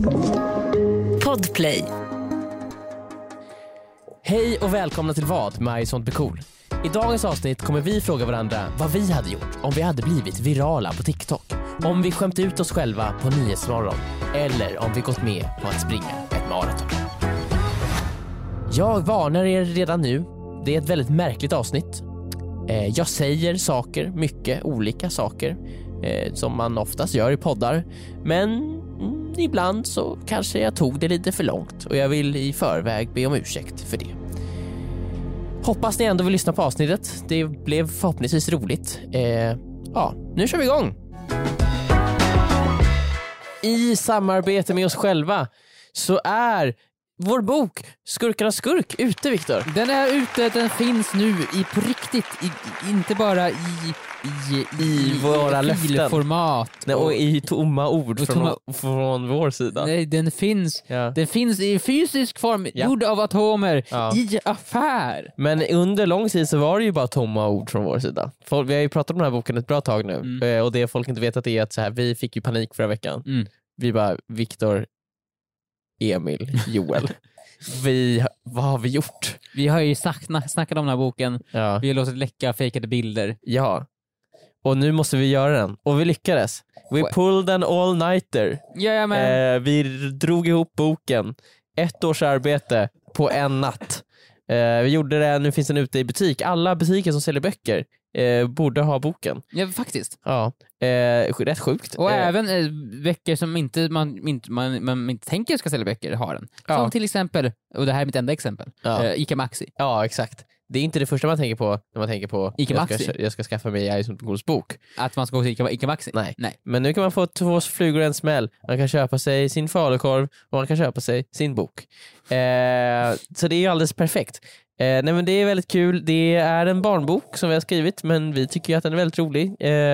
Podplay. Hej och välkomna till Vad med I sånt blir cool. I dagens avsnitt kommer vi fråga varandra vad vi hade gjort om vi hade blivit virala på TikTok. Om vi skämt ut oss själva på Nyhetsmorgon. Eller om vi gått med på att springa ett maraton. Jag varnar er redan nu. Det är ett väldigt märkligt avsnitt. Jag säger saker, mycket olika saker. Som man oftast gör i poddar. Men ibland så kanske jag tog det lite för långt. Och jag vill i förväg be om ursäkt för det. Hoppas ni ändå vill lyssna på avsnittet. Det blev förhoppningsvis roligt. Ja, nu kör vi igång. I samarbete med oss själva så är vår bok Skurkarnas skurk ute, Viktor. Den är ute, den finns nu på riktigt, inte bara i våra filformat. Nej, och i tomma ord från vår sida. Nej, den finns i fysisk form, gjord av atomer, i affär. Men under lång tid så var det ju bara tomma ord från vår sida. Vi har ju pratat om den här boken ett bra tag nu. Och det folk inte vet att det är att så här, vi fick ju panik förra veckan. Vi bara, Viktor, Emil, Joel. Vad har vi gjort? Vi har ju snackat om den här boken. Ja. Vi har låtit läcka fejkade bilder. Ja. Och nu måste vi göra den. Och vi lyckades. We pulled an all-nighter. Vi drog ihop boken. 1 års arbete på en natt. Vi gjorde det, nu finns den ute i butik. Alla butiker som säljer böcker borde ha boken. Ja, faktiskt. Ja, rätt sjukt. Och även böcker som man inte tänker ska sälja böcker har den. Som till exempel, och det här är mitt enda exempel, Ica Maxi. Ja, exakt. Det är inte det första man tänker på när man tänker på Ica Maxi. Jag ska skaffa mig I sånt blir cool bok. Att man ska gå till Ica Maxi? Nej. Men nu kan man få 2 flugor och en smäll. Man kan köpa sig sin falukorv och man kan köpa sig sin bok. Så det är ju alldeles perfekt. Nej, men det är väldigt kul. Det är en barnbok som vi har skrivit, men vi tycker att den är väldigt rolig.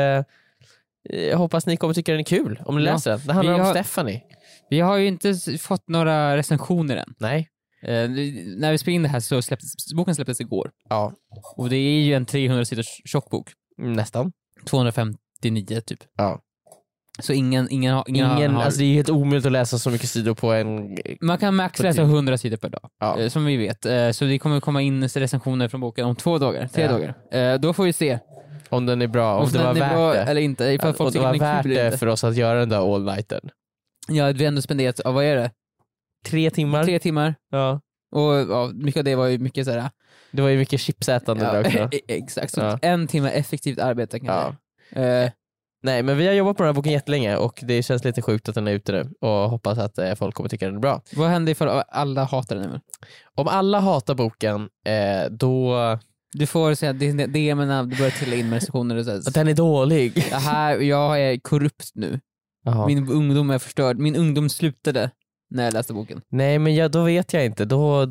Jag hoppas ni kommer tycka den är kul om ni läser den. Det handlar om Stephanie. Vi har ju inte fått några recensioner än. Nej. När vi spelade in det här så boken släpptes igår. Ja. Och det är ju en 300 sidors tjockbok. Nästan. 259 typ. Ja. Så ingen har... Alltså det är helt omöjligt att läsa så mycket sidor på en... Man kan max läsa 100 sidor per dag, som vi vet. Så det kommer komma in recensioner från boken om 2 dagar, 3 dagar. Då får vi se om den är bra, om det var värt det eller inte. Ifall folk och det var värt det för oss att göra den där all-nighten. Ja, vi har ändå spenderat, vad är det? 3 timmar. 3 timmar. Ja. Och mycket av det var ju mycket sådär. Det var ju mycket chipsätande där också. Exakt, så 1 timme effektivt arbete kanske. Nej, men vi har jobbat på den här boken jättelänge och det känns lite sjukt att den är ute nu och hoppas att folk kommer tycka den är bra. Vad händer ifall alla hatar den nu? Om alla hatar boken, då... Du får säga det men du börjar trilla in med recensioner och så. Att den är dålig. Jag är korrupt nu. Aha. Min ungdom är förstörd. Min ungdom slutade när jag läste boken. Nej, men då vet jag inte. Då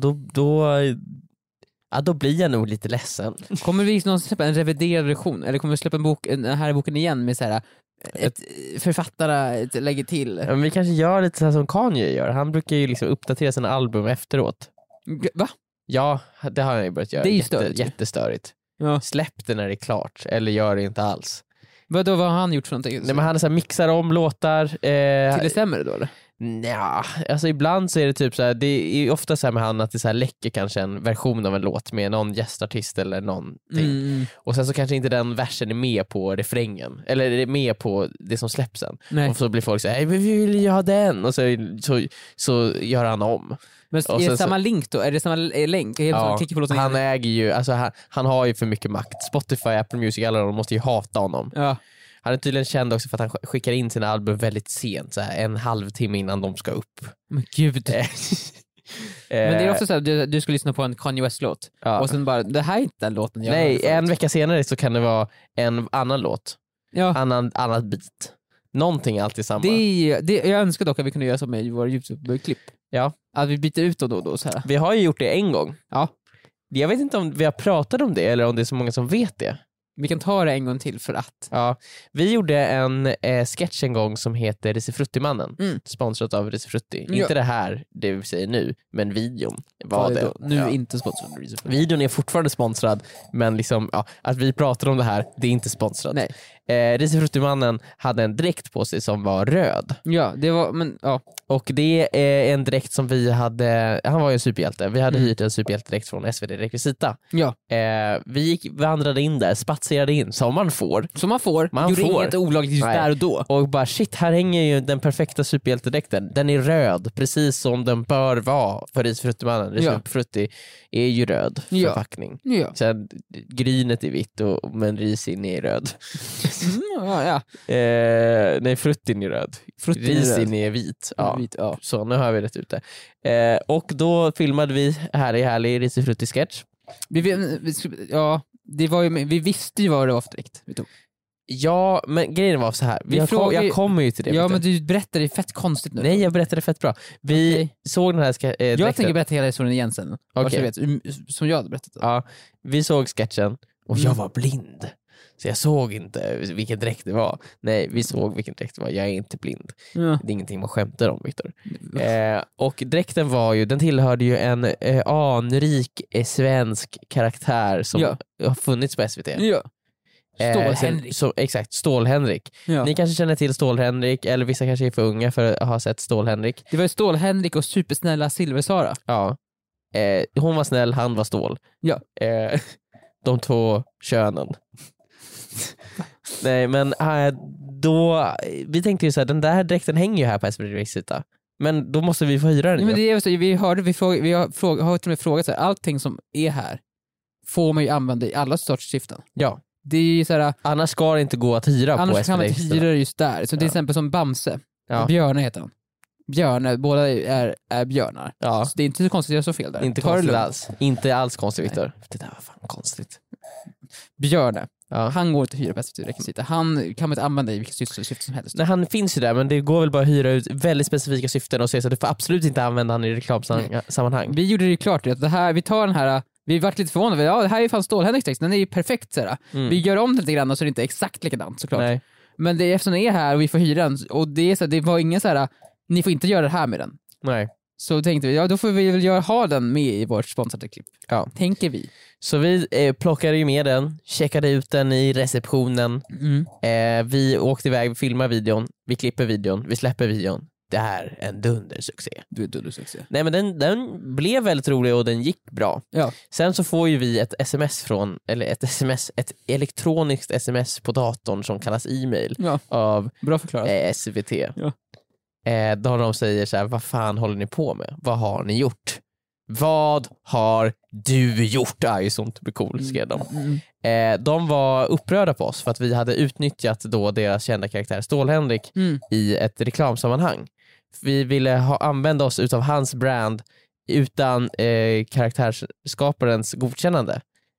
blir jag nog lite ledsen. Kommer vi någonsin släppa en reviderad version? Eller kommer vi släppa den här boken igen med så här ett författare lägger till? Men vi kanske gör lite så här som Kanye gör. Han brukar ju liksom uppdatera sina album efteråt. Va? Ja, det har han ju börjat göra. Det är ju störigt. Jättestörigt. Ja. Släpp det när det är klart. Eller gör det inte alls. Vad har han gjort för någonting? Nej, men han så här mixar om låtar. Till det sämre då eller? Nja, alltså ibland så är det typ så här, det är ofta så här med han att det så här läcker kanske en version av en låt med någon gästartist eller någonting. Och sen så kanske inte den versen är med på refrängen eller är med på det som släpps sen. Nej. Och så blir folk så här, vi vill ju ha den och så gör han om. Men är det samma länk då? Är det samma länk? Han äger ju, alltså han har ju för mycket makt. Spotify, Apple Music, alla de måste ju hata honom. Ja. Han är tydligen känd också för att han skickar in sina album väldigt sent, så här 1/2 timme innan de ska upp. Men gud. Men det är också så här, du ska lyssna på en Kanye West-låt och sen bara, det här är inte den låten jag har. Nej, en vecka senare så kan det vara en annan låt. Annat beat. Någonting är alltid samma. Jag önskar dock att vi kunde göra så med våra YouTube-klipp. Ja. Att vi byter ut då så här. Vi har ju gjort det en gång. Ja. Jag vet inte om vi har pratat om det eller om det är så många som vet det. Vi kan ta det en gång till för att. Ja, vi gjorde en sketch en gång som heter Risifrutti-mannen. Sponsrat av Risifrutti. Ja. Inte det här, det vi säger nu, men videon var det. Nu är inte sponsrad av Risifrutti. Videon är fortfarande sponsrad, men liksom, att vi pratar om det här, det är inte sponsrat. Nej. Risifruttimannen hade en dräkt på sig som var röd. Ja, det var, men ja. Och det är en dräkt som vi hade, han var ju en superhjälte, vi hade hyrt en superhjältedräkt från SvD Rekvisita. Ja. Vi vandrade in där, spatserade in, som man får. Som man får, gjorde inget olagligt just där och då. Och bara shit, här hänger ju den perfekta superhjältedräkten. Den är röd, precis som den bör vara för Risifruttimannen. Risifrutti är ju röd förpackning. Ja. Sen grynet är vitt men risin är röd. Nej, fruttin är röd. Risin är vit. Ja. Så nu har vi rätt ute. Och då filmade vi härlig Risifrutti-sketch. Vi visste ju vad det var för direkt. Ja, men grejen var så här. Jag kommer ju till det. Ja, men du berättade fett konstigt nu. Nej, jag berättade fett bra. Vi såg den här jag tänker berätta hela historien igen sen. Okay. Som jag hade berättat. Ja, vi såg sketchen och jag var blind. Så jag såg inte vilken dräkt det var. Nej, vi såg vilken dräkt det var. Jag är inte blind. Det är ingenting man skämtar om, Viktor. Och dräkten var ju, den tillhörde ju en anrik svensk karaktär som har funnits på SVT. Ja. Stål-Henrik. Exakt, Stål-Henrik. Ja. Ni kanske känner till Stål-Henrik, eller vissa kanske är för unga för att ha sett Stål-Henrik. Det var ju Stål-Henrik och supersnälla Silversara. Ja. Hon var snäll, han var stål. Ja. De två könen. Nej, men då vi tänkte ju så här, den där dräkten hänger ju här på SVT Rekvisita. Men då måste vi få hyra den. Ja, men det är så, vi har till och med frågat så här, allting som är här får man ju använda i alla sorts syften. Ja. Det är så här, annars ska det inte gå att hyra på SVT. Annars kan man inte hyra just där. Så till exempel som Bamse. Ja. Björne heter han. Björne, båda är björnar. Ja. Så det är inte så konstigt att göra så fel där. Inte konstigt alls. Inte alls konstigt, Viktor. Det där var fan konstigt. Björne. Ja. Han går inte att hyra på SVT Rekvisita. Han kan man inte använda i vilket syfte som helst. Nej, han finns ju där, men det går väl bara att hyra ut väldigt specifika syften och säga så att du får absolut inte använda han i reklamsammanhang. Vi gjorde det klart att det här, vi tar den här, vi vart lite förvånade. Ja, det här är fan Stål-Henriks text, den är ju perfekt såhär. Vi gör om det lite grann så det är inte exakt likadant såklart. Nej. Men det är eftersom den är här och vi får hyra den och det är så här, det var ingen så här, ni får inte göra det här med den. Nej. Så tänkte vi, ja då får vi väl ha den med i vårt sponsrade klipp. Ja. Tänker vi. Så vi plockade ju med den, checkade ut den i receptionen. Vi åkte iväg, vi filmar videon, vi klipper videon, vi släpper videon. Det här är en dundersuccé. Nej, men den blev väldigt rolig och den gick bra. Ja. Sen så får ju vi ett ett elektroniskt sms på datorn som kallas e-mail av bra förklarat. SVT. Ja. Då de säger så här: vad fan håller ni på med? Vad har ni gjort? Vad har du gjort? Är ju sånt blir cool, skrev de. De var upprörda på oss för att vi hade utnyttjat då deras kända karaktär Stål-Henrik i ett reklamsammanhang. Vi ville använda oss utav hans brand utan karaktärsskaparens godkännande.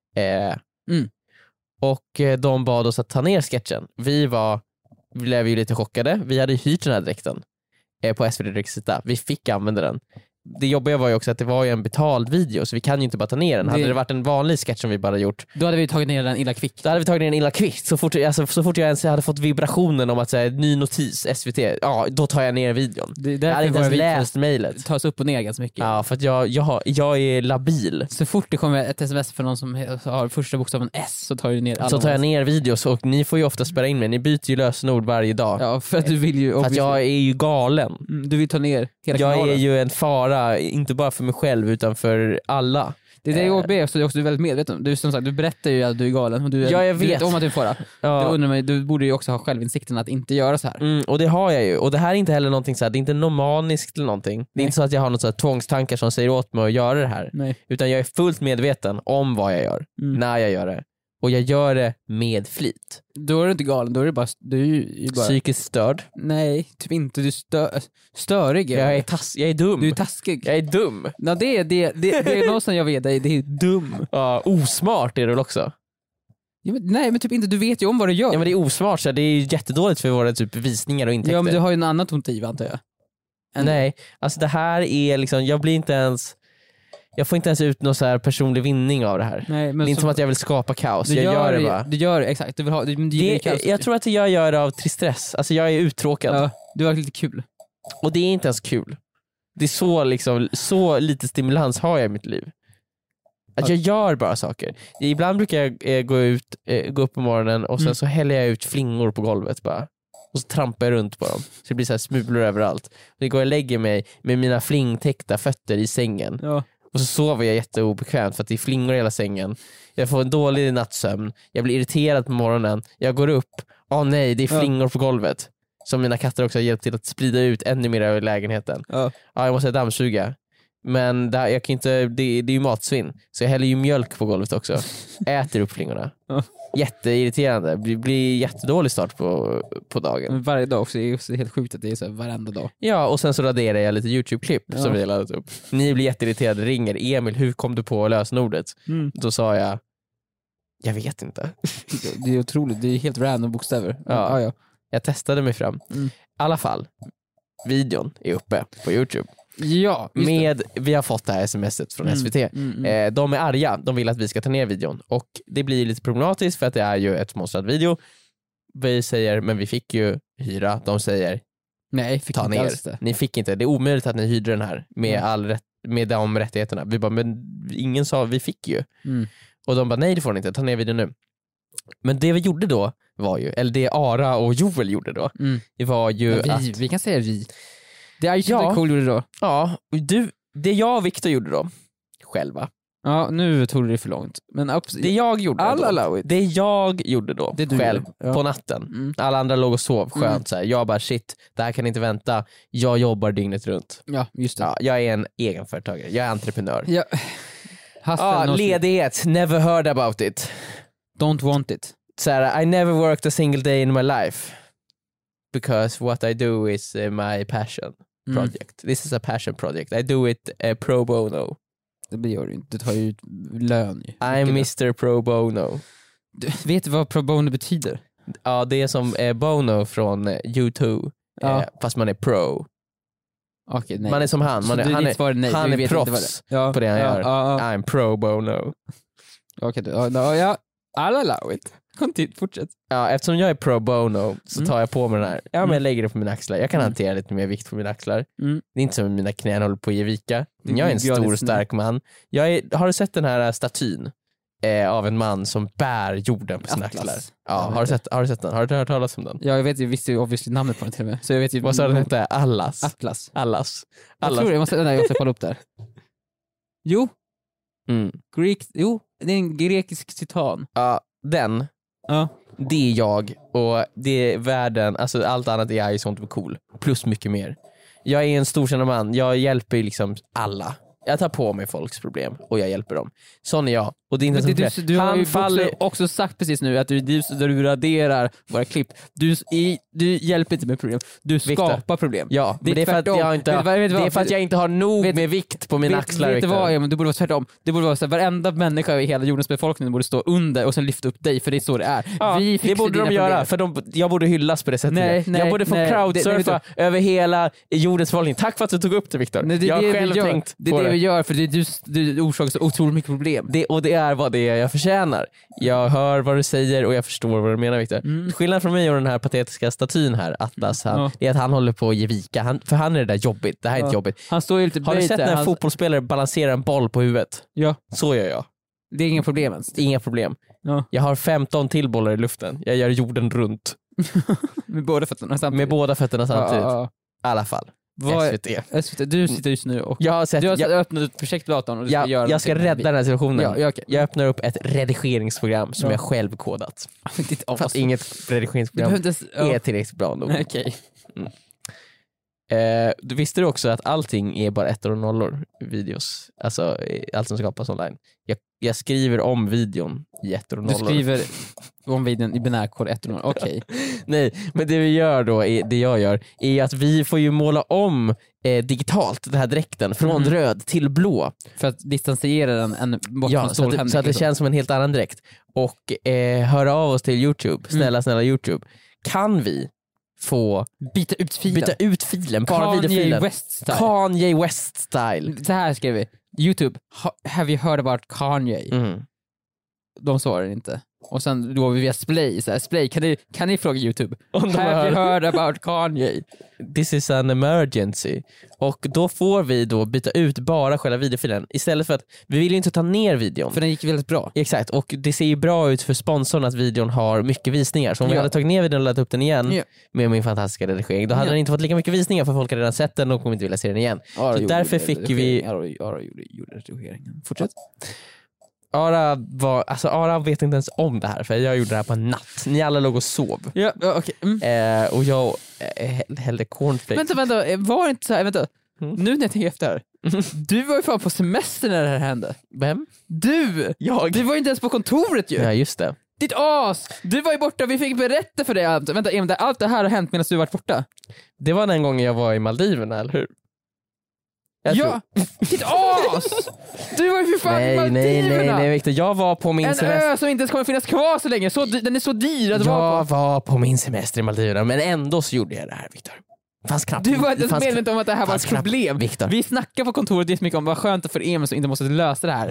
Och de bad oss att ta ner sketchen. Vi blev ju lite chockade. Vi hade hyrt den här dräkten på SVT Rekvisita. Vi fick använda den. Det jobbiga var ju också att det var ju en betald video, så vi kan ju inte bara ta ner den. Hade det varit en vanlig sketch som vi bara gjort, då hade vi tagit ner den illa kvickt. Då hade vi tagit ner den illa kvickt. Så fort jag ens hade fått vibrationen om att säga ny notis SVT, ja då tar jag ner videon. Jag hade inte ens läst mejlet. Tas upp och ner ganska mycket. Ja, för att jag är labil. Så fort det kommer ett sms för någon som har första bokstaven S så tar du ner alla. Så tar jag ner videos och ni får ju ofta spela in mig. Ni byter ju lösenord varje dag. Ja, för att du vill ju. För att jag är ju galen. Du vill ta ner hela kanalen. Jag är ju en fara, inte bara för mig själv utan för alla. Det är det jag ber, så du är också väldigt medveten om. Du, som sagt, du berättar ju att du är galen och du vet om att du är en fara. Ja. Du borde ju också ha självinsikten att inte göra så här. Och det har jag ju. Och det här är inte heller någonting så här, det är inte nomaniskt eller någonting. Det är inte så att jag har något så här tvångstankar som säger åt mig att göra det här. Nej. Utan jag är fullt medveten om vad jag gör, när jag gör det. Och jag gör det med flit. Då är du inte galen, då är du är bara psykiskt störd. Nej, typ inte. Du är störig. Jag är dum. Du är taskig. Jag är dum. Ja, det är något som jag vet, det är dum. Ja, osmart är du också. Ja, nej, men typ inte, du vet ju om vad du gör. Ja, men det är osmart, så det är ju jättedåligt för våra typ visningar och intäkter. Ja, men du har ju en annan motiv, antar jag. Nej, alltså det här är liksom, jag får inte ens ut någon så här personlig vinning av det här. Nej, men det är inte som att jag vill skapa kaos. Jag gör det bara. Du gör det, exakt. Du vill ha, jag tror att jag gör det av tristess. Alltså jag är uttråkad. Ja, du har lite kul. Och det är inte ens kul. Det är så lite stimulans har jag i mitt liv. Att jag gör bara saker. Ibland brukar jag gå upp på morgonen och sen så häller jag ut flingor på golvet bara. Och så trampar jag runt på dem. Så det blir så här smulor överallt. Det går och lägger mig med mina flingtäckta fötter i sängen. Ja. Och så sover jag jätteobekvämt för att det är flingor i hela sängen. Jag får en dålig nattsömn. Jag blir irriterad på morgonen. Jag går upp. Nej, det är flingor på golvet. Som mina katter också har hjälpt till att sprida ut ännu mer över lägenheten. Jag måste dammsuga. Men jag kan inte, det är ju matsvinn. Så jag häller ju mjölk på golvet också. Äter upp flingorna. Jätteirriterande. Det blir jättedålig start på dagen. Men varje dag också, det är helt sjukt att det är så varenda dag. Ja, och sen så raderar jag lite YouTube-klipp som vi har laddat upp. Ni blir jätteirriterade, ringer Emil, hur kom du på lösenordet? Då sa jag vet inte. Det är otroligt, det är helt random bokstäver. Ja. Jag testade mig fram. I alla fall, videon är uppe på YouTube. Ja, vi har fått det här smset från SVT. De är arga, de vill att vi ska ta ner videon. Och det blir lite problematiskt för att det är ju ett sponsrad video. Vi säger, men vi fick ju hyra. De säger, nej, ta ner. Ni fick inte, det är omöjligt att ni hyrde den här med de rättigheterna. Vi bara, men ingen sa, vi fick ju. Och de bara, nej det får ni inte, ta ner videon nu. Men det vi gjorde då var ju, eller det Ara och Joel gjorde då, det var ju vi kan säga vi. Det är ju cool gjorde då. Ja, det jag och Victor gjorde då själva. Ja, nu tog det för långt. Men det jag gjorde då det själv på natten. Alla andra låg och sov skönt så här. Jag bara shit, det här kan inte vänta. Jag jobbar dygnet runt. Ja, just det. Ja, jag är en egenföretagare. Jag är entreprenör. Ja. Ledighet, never heard about it. Don't want it. Så här, I never worked a single day in my life. Because what I do is my passion project. This is a passion project. I do it pro bono. Det gör du inte. Du tar ju ut lön. I'm Mr. Pro Bono. Vet du vad pro bono betyder? Ja, det är som Bono från U2. Fast man är pro. Okay, nej. Man är som han. Han är proffs på det han gör. I'm pro bono. Okej, I'll allow it. Fortsätt. Ja, eftersom jag är pro bono så tar jag på mig den här. Ja, men jag lägger det på mina axlar. Jag kan hantera lite mer vikt på mina axlar. Det är inte som mina knän håller på att ge vika. Jag är en stor och stark man. Har du sett den här statyn av en man som bär jorden på sina axlar? Ja, har du sett den? Har du hört talas om den? Ja, jag visste ju obviously namnet på den till och med. Så jag vet ju vad sa den hette? Atlas. Jag tror det måste jag kolla upp där. Jo. Det är en grekisk titan. Ja, den. Det är jag och det är världen, alltså allt annat är ju sånt cool. Plus mycket mer. Jag är en storkännande man, jag hjälper liksom alla. Jag tar på mig folks problem och jag hjälper dem. Sån är jag. Och det är inte du har ju också sagt precis nu att du raderar våra klipp. Du hjälper inte med problem. Du skapar problem. Ja, det är för att jag inte har nog med vikt på mina axlar. Vet du vad, men det borde vara tvärtom. Det borde vara så att varenda människa i hela jordens befolkning borde stå under och sen lyfta upp dig, för det är så det är. Ja, det borde de göra, för jag borde hyllas på det sättet. Jag borde få crowdsurfa över hela jordens befolkning. Tack för att du tog upp det, Victor. Jag har själv tänkt på det. Vi gör, för du orsakar så otroligt mycket problem. Det är vad det är jag förtjänar. Jag hör vad du säger och jag förstår vad du menar, Victor. Skillnad från mig och den här patetiska statyn här, Atlas, det är att han håller på att ge vika. För han är det där jobbigt. Det här är inte jobbigt. Han står ju lite. Har du sett när en fotbollsspelare balanserar en boll på huvudet? Ja. Så gör jag. Det är inga problem ens. Inga problem. Ja. Jag har 15 till bollar i luften. Jag gör jorden runt. Med båda fötterna samtidigt. I alla fall. SVT. Du sitter just nu och du har öppnat ett projekt på datorn och jag ska rädda den här situationen. Okay. Jag öppnar upp ett redigeringsprogram som jag själv kodat. Fast inget redigeringsprogram är tillräckligt bra nog. Okay. Du visste du också att allting är bara ettor och nollor i videos? Alltså allt som skapas online. Jag skriver om videon i ettor och nollor. Du skriver om videon i binärkod ettor och nollor, okej. Nej, men det vi gör då, det jag gör, är att vi får ju måla om digitalt den här dräkten från röd till blå. För att distansiera den bort från stålhänderna. Så att det känns som en helt annan dräkt. Och höra av oss till YouTube. Snälla YouTube. Kan vi få byta ut filen bara videofilen. Kanye West style. Så här skrev vi. YouTube, have you heard about Kanye? De svarar inte. Och sen då via Splay, så här, Splay, kan ni fråga YouTube? Have you heard about Kanye? This is an emergency. Och då får vi då byta ut bara själva videofilen istället för att vi vill ju inte ta ner videon. För den gick väldigt bra. Exakt, och det ser ju bra ut för sponsorn att videon har mycket visningar. Så om vi hade tagit ner videon och lagt upp den igen med min fantastiska redigering, då hade den inte fått lika mycket visningar för folk hade redan sett den och kommer inte vilja se den igen. Så därför fick vi... gjorde redigeringen. Fortsätt. Ara vet inte ens om det här för jag gjorde det här på en natt. Ni alla låg och sov. Ja, okay. Och jag hällde cornflakes. Vänta, var det inte så här, nu när jag tänker efter. Du var ju fan på semester när det här hände. Vem? Jag. Du var ju inte ens på kontoret ju. Ja, just det. Ditt as! Du var ju borta, vi fick berätta för dig allt. Vänta, Emil, allt det här har hänt medan du varit borta. Det var den gången jag var i Maldiverna, eller hur? Ditt as! Du var ju för fan i Maldiverna! Nej, Victor, jag var på min semester. En ö som inte ens kommer finnas kvar så länge, den är så dyr att jag var på min semester i Maldiverna, men ändå så gjorde jag det här, Victor. Du var inte medveten om att det här var ett problem. Victor. Vi snackar på kontoret jättemycket om vad skönt för Emil som inte måste lösa det här.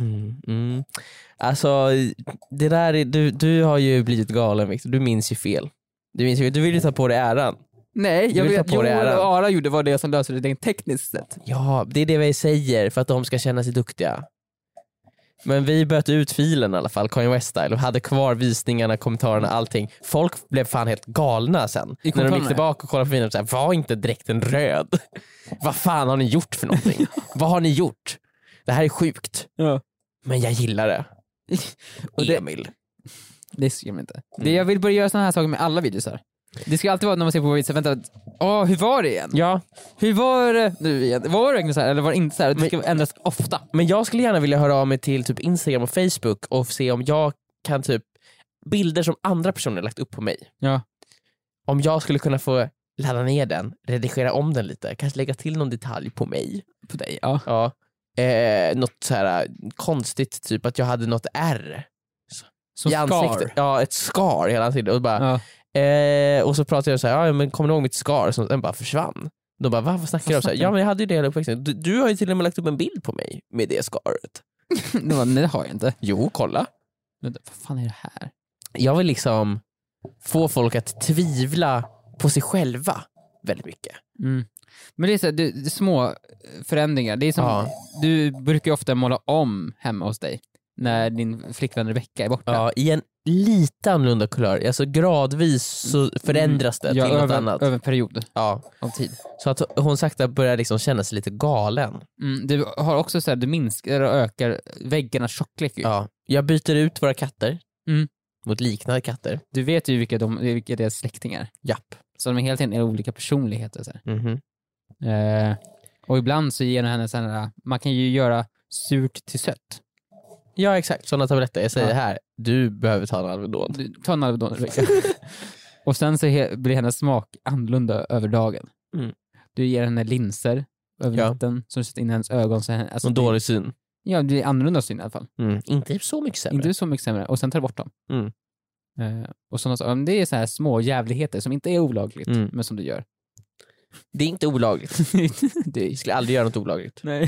Alltså, det där du har ju blivit galen, Victor. Du minns ju fel. Du vill ju ta på dig äran. Nej, jag vet Joel och Ara gjorde var det som löste det tekniskt sett. Ja, det är det vi säger för att de ska känna sig duktiga. Men vi böt ut filen i alla fall, Kanye West-style, och hade kvar visningarna, kommentarerna, allting. Folk blev fan helt galna sen. När de gick tillbaka och kollade på filen och sa, var inte dräkten röd? Vad fan har ni gjort för någonting? Vad har ni gjort? Det här är sjukt. Ja. Men jag gillar det. Och Emil. Det ser jag inte. Jag vill börja göra såna här saker med alla videos här. Det ska alltid vara när man ser på videos, vänta, hur var det igen? Ja. Hur var det nu igen? Var det verkligen så här eller var det inte så här? Det ska ändras ofta. Men jag skulle gärna vilja höra av mig till typ Instagram och Facebook och se om jag kan typ bilder som andra personer lagt upp på mig. Ja. Om jag skulle kunna få ladda ner den, redigera om den lite, kanske lägga till någon detalj på mig. På dig, ja. Ja. Något så här konstigt, typ att jag hade något R som i ansiktet. Ja, ett skar hela tiden och bara och så pratade jag så här, men kommer du ihåg mitt skar som den bara försvann? De bara, vad snackar du om? Ja, men jag hade ju det hela uppväxten. Du har ju till och med lagt upp en bild på mig med det skaret. Nej, det har jag inte. Jo, kolla. Men vad fan är det här? Jag vill liksom få folk att tvivla på sig själva väldigt mycket. Men det är så här, det är små förändringar. Det är som, du brukar ju ofta måla om hemma hos dig när din flickvän Rebecca är borta. Ja, i en lite annorlunda kulör. Alltså gradvis så förändras det till något annat. Över en period av tid. Så att hon sakta börjar liksom känna sig lite galen. Du har också så här, du minskar och ökar väggarnas tjocklek. Ja, jag byter ut våra katter mot liknande katter. Du vet ju vilka deras släktingar. Japp. Så de är helt enkelt olika personligheter. Så och ibland så ger henne så här, man kan ju göra surt till sött. Ja, exakt. Sådana tabletter. Jag säger här, du behöver ta en Alvedon. Ta en Alvedon. Och sen så blir hennes smak annorlunda över dagen. Du ger henne linser över natten som sätter in i hennes ögon. Så alltså dålig syn. Ja, det är annorlunda syn i alla fall. Inte så mycket sämre. Inte så mycket sämre. Och sen tar bort dem. Och sådana, det är så här små jävligheter som inte är olagligt, men som du gör. Det är inte olagligt. Jag skulle aldrig göra något olagligt. Nej.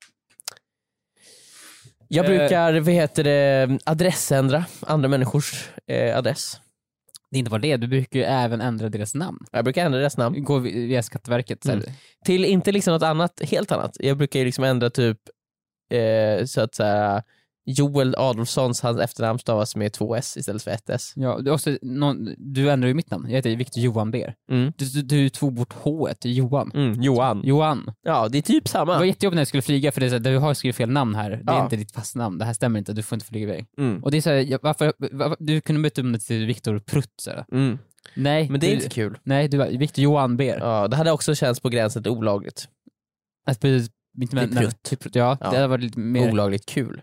Jag brukar, adressändra andra människors adress. Det är inte bara det, du brukar ju även ändra deras namn. Jag brukar ändra deras namn. Gå via Skatteverket. Till inte liksom något annat, helt annat. Jag brukar ju liksom ändra typ så att säga Joel Adolfssons, hans efternamn stavas med 2 S istället för 1 S. Ja, du ändrar ju mitt namn. Jag heter Victor Johan Ber. Du tog bort H-et till Johan. Johan. Ja, det är typ samma. Det var jättejobbigt när jag skulle flyga för det är så här, du har skrivit fel namn här. Det är inte ditt fast namn. Det här stämmer inte. Du får inte flyga iväg. Och det är så här, varför du kunde byta om det till Victor Prutt så här. Nej, men det är inte kul. Nej, du var Victor Johan Ber. Ja, det hade också känts på gränsen till olagligt. Att byta till Prutt. Ja, det hade varit lite mer olagligt kul.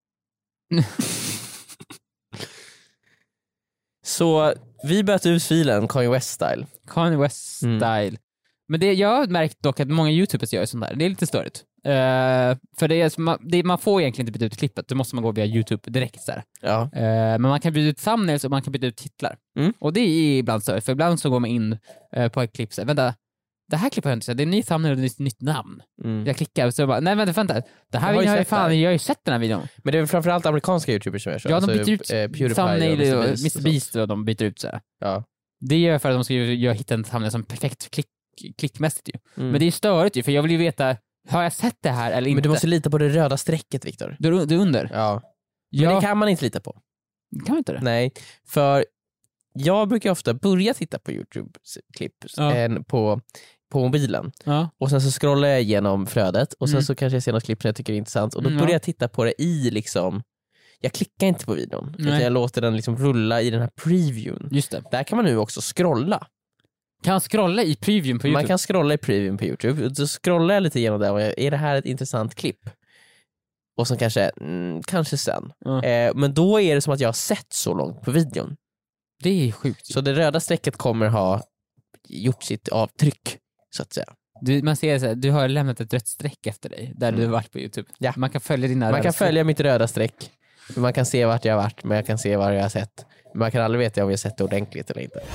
Så vi bytte ut filen Kanye West-style. Kanye West-style. Men det jag har märkt dock att många YouTubers gör sånt där. Det är lite störigt. För man får egentligen inte byta ut klippet. Då måste man gå via YouTube direkt så här. Men man kan byta ut thumbnails och man kan byta ut titlar. Och det är ibland störigt. För ibland så går man in på ett klipp så här, vänta, det här klippet har jag inte sett, det är en ny thumbnail och ett nytt namn. Jag klickar och så bara, nej vänta. Det här videon jag har ju sett den här videon. Men det är framförallt amerikanska YouTubers som gör så. Ja, de byter ut thumbnail och Mr. Beast och de byter ut så här. Ja. Det gör för att de ska hitta en thumbnail som perfekt klickmässigt ju. Men det är störigt ju, för jag vill ju veta, har jag sett det här eller inte? Men du måste lita på det röda strecket, Viktor. Det är under? Ja. Men det kan man inte lita på. Kan man inte det? Nej, för jag brukar ofta börja titta på YouTube-klipp på mobilen. Ja. Och sen så scrollar jag igenom flödet och sen så kanske jag ser något klipp som jag tycker är intressant och då börjar jag titta på det i liksom, jag klickar inte på videon utan jag låter den liksom rulla i den här previewn. Just det. Där kan man nu också scrolla. Kan man scrolla i previewn på YouTube? Man kan scrolla i previewn på YouTube. Så scrollar jag lite igenom där och är det här ett intressant klipp? Och sen kanske sen. Men då är det som att jag har sett så långt på videon. Det är sjukt. Så det röda strecket kommer ha gjort sitt avtryck, så att säga. Man ser så här, du har lämnat ett rött streck efter dig där du har varit på YouTube. Ja. Man kan följa mitt röda streck. Man kan se vart jag har varit, men jag kan se vad jag har sett. Man kan aldrig veta om jag har sett det ordentligt eller inte.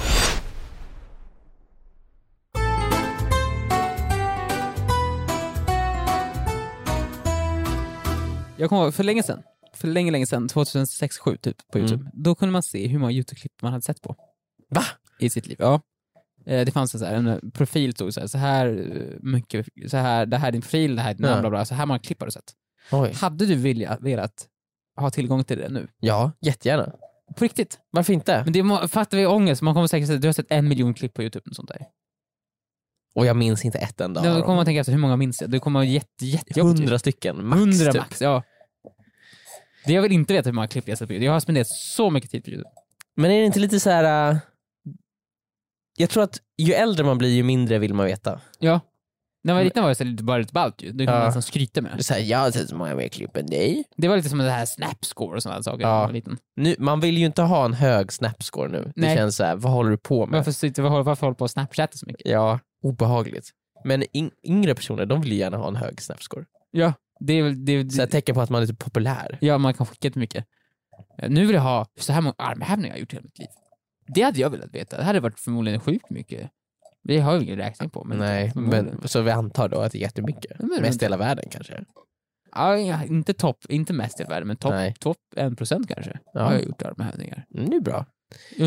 Jag kommer ihåg för länge sedan 2006-2007 typ på YouTube. Då kunde man se hur många YouTube-klipp man hade sett på. Va? I sitt liv, ja. Det fanns en profil tog så här mycket, så här, det här är din profil, det här är din namn, bla bla, så här många klipp har du sett. Oj. Hade du velat ha tillgång till det nu? Ja, jättegärna. På riktigt? Varför inte? Men det fattar vi ångest, man kommer säkert säga att du har sett 1 miljon klipp på YouTube och sånt där. Och jag minns inte ett enda. Då kommer man tänka efter hur många minns jag. Det kommer jättejobbigt. 100 stycken, max 100 typ. max, ja. Det jag vill inte veta hur många klipp jag sett på YouTube. Jag har spenderat så mycket tid på YouTube. Men är det inte lite så här? Jag tror att ju äldre man blir ju mindre vill man veta. Ja. När man var liten var det bara lite ballt ju. Det kan man nästan skryta med. Så här, jag har sett så många mer klipp än dig. Det var lite som det här snapscore och sådana saker när man var liten. Nu, man vill ju inte ha en hög snapscore nu. Nej. Det känns så här, vad håller du på med? Varför håller du på att snapchatta så mycket? Ja, obehagligt. Men yngre personer, de vill gärna ha en hög snapscore. Ja, det är så ett tecken på att man är lite populär. Ja, man kan skicka mycket. Nu vill jag ha så här många armhävningar jag har gjort i hela mitt liv. Det hade jag velat veta. Det hade varit förmodligen sjukt mycket. Vi har ju ingen räkning på. Men nej, men så vi antar då att det är jättemycket. Mest i hela världen kanske. Ja, inte mest i hela världen, men topp 1% kanske. Ja. Har jag gjort armhävningar. Det är bra. Jag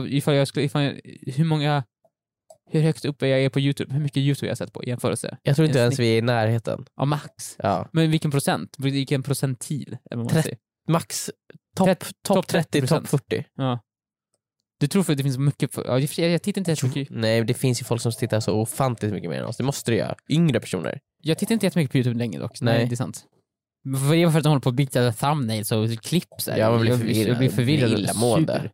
undrar hur högt upp jag är på YouTube. Hur mycket YouTube jag har sett på i jämförelse. Jag tror inte ens vi är i närheten. Ja, max. Ja. Men vilken procent? Vilken procentil? Max topp 30, topp 40. Ja. Du tror för att det finns mycket... jag tittar inte så mycket. Nej, det finns ju folk som tittar så ofantligt mycket mer än oss. Det måste det göra. Yngre personer. Jag tittar inte jättemycket på YouTube länge dock. Nej, det är sant. Det är för att de håller på att byta thumbnails och klipp. Ja, man blir förvirrad. Illamående.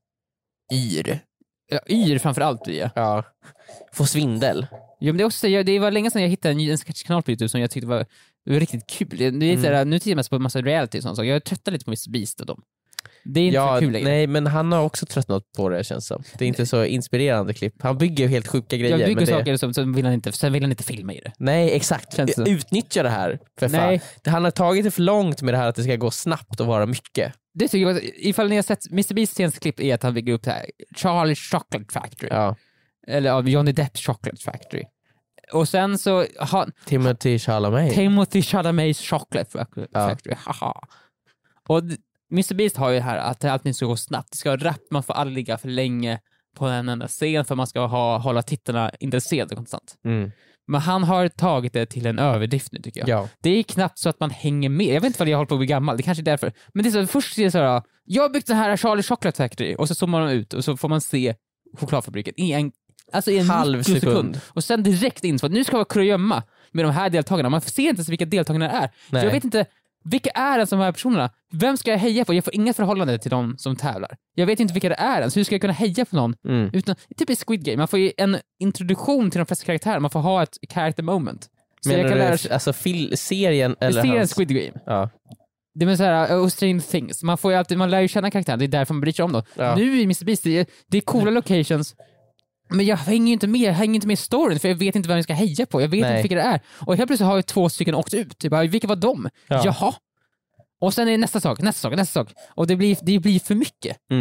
Yr. Ja, yr framförallt blir jag. Ja. Få svindel. Ja, men det var länge sedan jag hittade en sketchkanal på YouTube som jag tyckte var riktigt kul. Det är såhär, nu tittar jag mest på en massa reality och sånt. Så jag tröttar lite på Mr. Beast och dem. Det är inte så kul längre. Nej, men han har också tröttnat på det, känns som. Det är inte så inspirerande klipp. Han bygger helt sjuka grejer. Jag bygger saker som sen vill han inte filma i det. Nej, exakt. Utnyttja det här. För fan. Han har tagit det för långt med det här att det ska gå snabbt och vara mycket. Det tycker jag, ifall ni har sett Mr. Beasts senaste klipp är att han bygger upp det här Charlie's Chocolate Factory. Ja. Eller av Johnny Depp's Chocolate Factory. Och sen så Timothy Chalamet's Chocolate Factory. Haha. Och Mr. Beast har ju här att allting ska gå snabbt. Det ska vara rapp, man får aldrig ligga för länge på en enda scen för man ska hålla tittarna intresserade konstant. Men han har tagit det till en överdrift nu, tycker jag. Ja. Det är knappt så att man hänger med. Jag vet inte vad jag håller på att bli gammal, det kanske är därför. Men det är så, först är det så här, jag har byggt den här Charlie Chocolate Factory och så zoomar man ut och så får man se chokladfabriken i en halv sekund. Och sen direkt in så att nu ska vara kurragömma med de här deltagarna. Man ser inte ens vilka deltagarna är. Så jag vet inte, vilka är ens de här personerna? Vem ska jag heja på? Jag får inga förhållande till de som tävlar. Jag vet inte vilka det är ens. Hur ska jag kunna heja på någon? Utan, typ i Squid Game, man får ju en introduktion till de flesta karaktärer. Man får ha ett character moment. Så men jag kan lära alltså serien eller serien Squid Game. Ja. Det är så här, Stranger Things. Man lär ju känna karaktären. Det är därför man bryr sig om dem. Ja. Nu i Mr. Beast, det är coola locations. Men jag hänger inte med i storyn för jag vet inte vem jag ska heja på. Jag vet inte vilka det är. Och helt plötsligt har jag 2 stycken åkt ut. Typ, vilka var de? Ja. Jaha. Och sen är det nästa sak. Och det blir för mycket.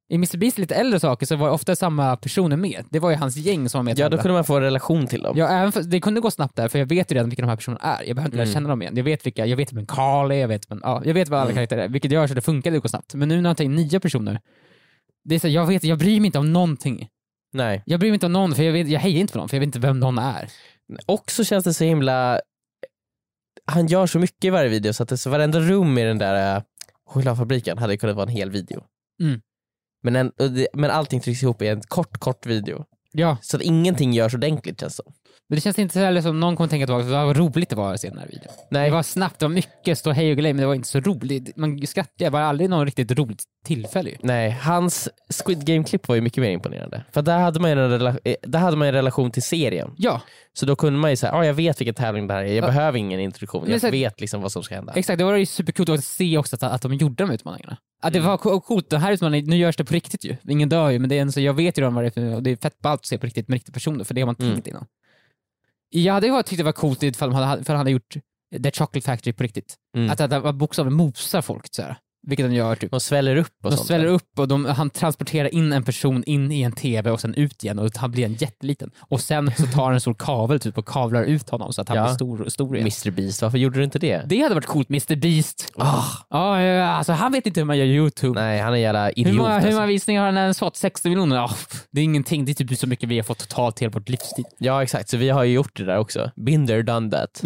I Mr. Beast lite äldre saker så var ofta samma personer med. Det var ju hans gäng som var med. Ja, då kunde man få en relation till dem. Ja, även för, det kunde gå snabbt där, för jag vet ju redan vilka de här personerna är. Jag behöver inte lära känna dem igen. Jag vet vem Carl är, jag vet vad alla karaktärer är, vilket gör så det funkar, det går snabbt. Men nu när jag tar in nya personer, det är så, jag bryr mig inte om någonting. Nej. Jag bryr mig inte om någon, för jag hejar inte på någon, för jag vet inte vem någon är. Också känns det så himla... Han gör så mycket i varje video så att det så varenda rum i den där chokladfabriken hade kunnat vara en hel video. Men allting trycks ihop i en kort video. Ja. Så att ingenting görs ordentligt, känns det. Men det känns inte så heller som någon kommer tänka att det var roligt det var att se den här videon. Nej. Det var snabbt, det var mycket stå hej och glej, men det var inte så roligt. Man skrattade, det var aldrig någon riktigt roligt tillfälle. Nej, hans Squid Game-klipp var ju mycket mer imponerande. För där hade man en relation till serien. Ja. Så då kunde man ju säga, jag vet vilken tävling det här är, jag behöver ingen introduktion, jag vet liksom vad som ska hända. Exakt, det var ju supercoolt att se också att de gjorde de utmaningarna. Att det var coolt, den här utmaningen, nu görs det på riktigt ju. Ingen dör ju, men det är så jag vet ju vad det är, och det är fett ballt att se på riktigt med riktiga personer, för det har man tänkt innan. Jag hade tyckt det var coolt ifall han hade gjort The Chocolate Factory på riktigt. Att det var bokstavligen mosar folk så här. Vilket de gör typ. De sväller upp och de sånt. Sväller upp och han transporterar in en person in i en tv och sen ut igen, och han blir en jätteliten. Och sen så tar en stor kavel typ och kavlar ut honom så att han blir stor igen. Mr. Beast, varför gjorde du inte det? Det hade varit coolt, Mr. Beast. Alltså han vet inte hur man gör YouTube. Nej, han är jävla idiot. Hur många visningar har han ens fått? 60 miljoner? Det är ingenting, det är typ så mycket vi har fått totalt till vårt livstid. Ja, exakt, så vi har ju gjort det där också. Been there, done that.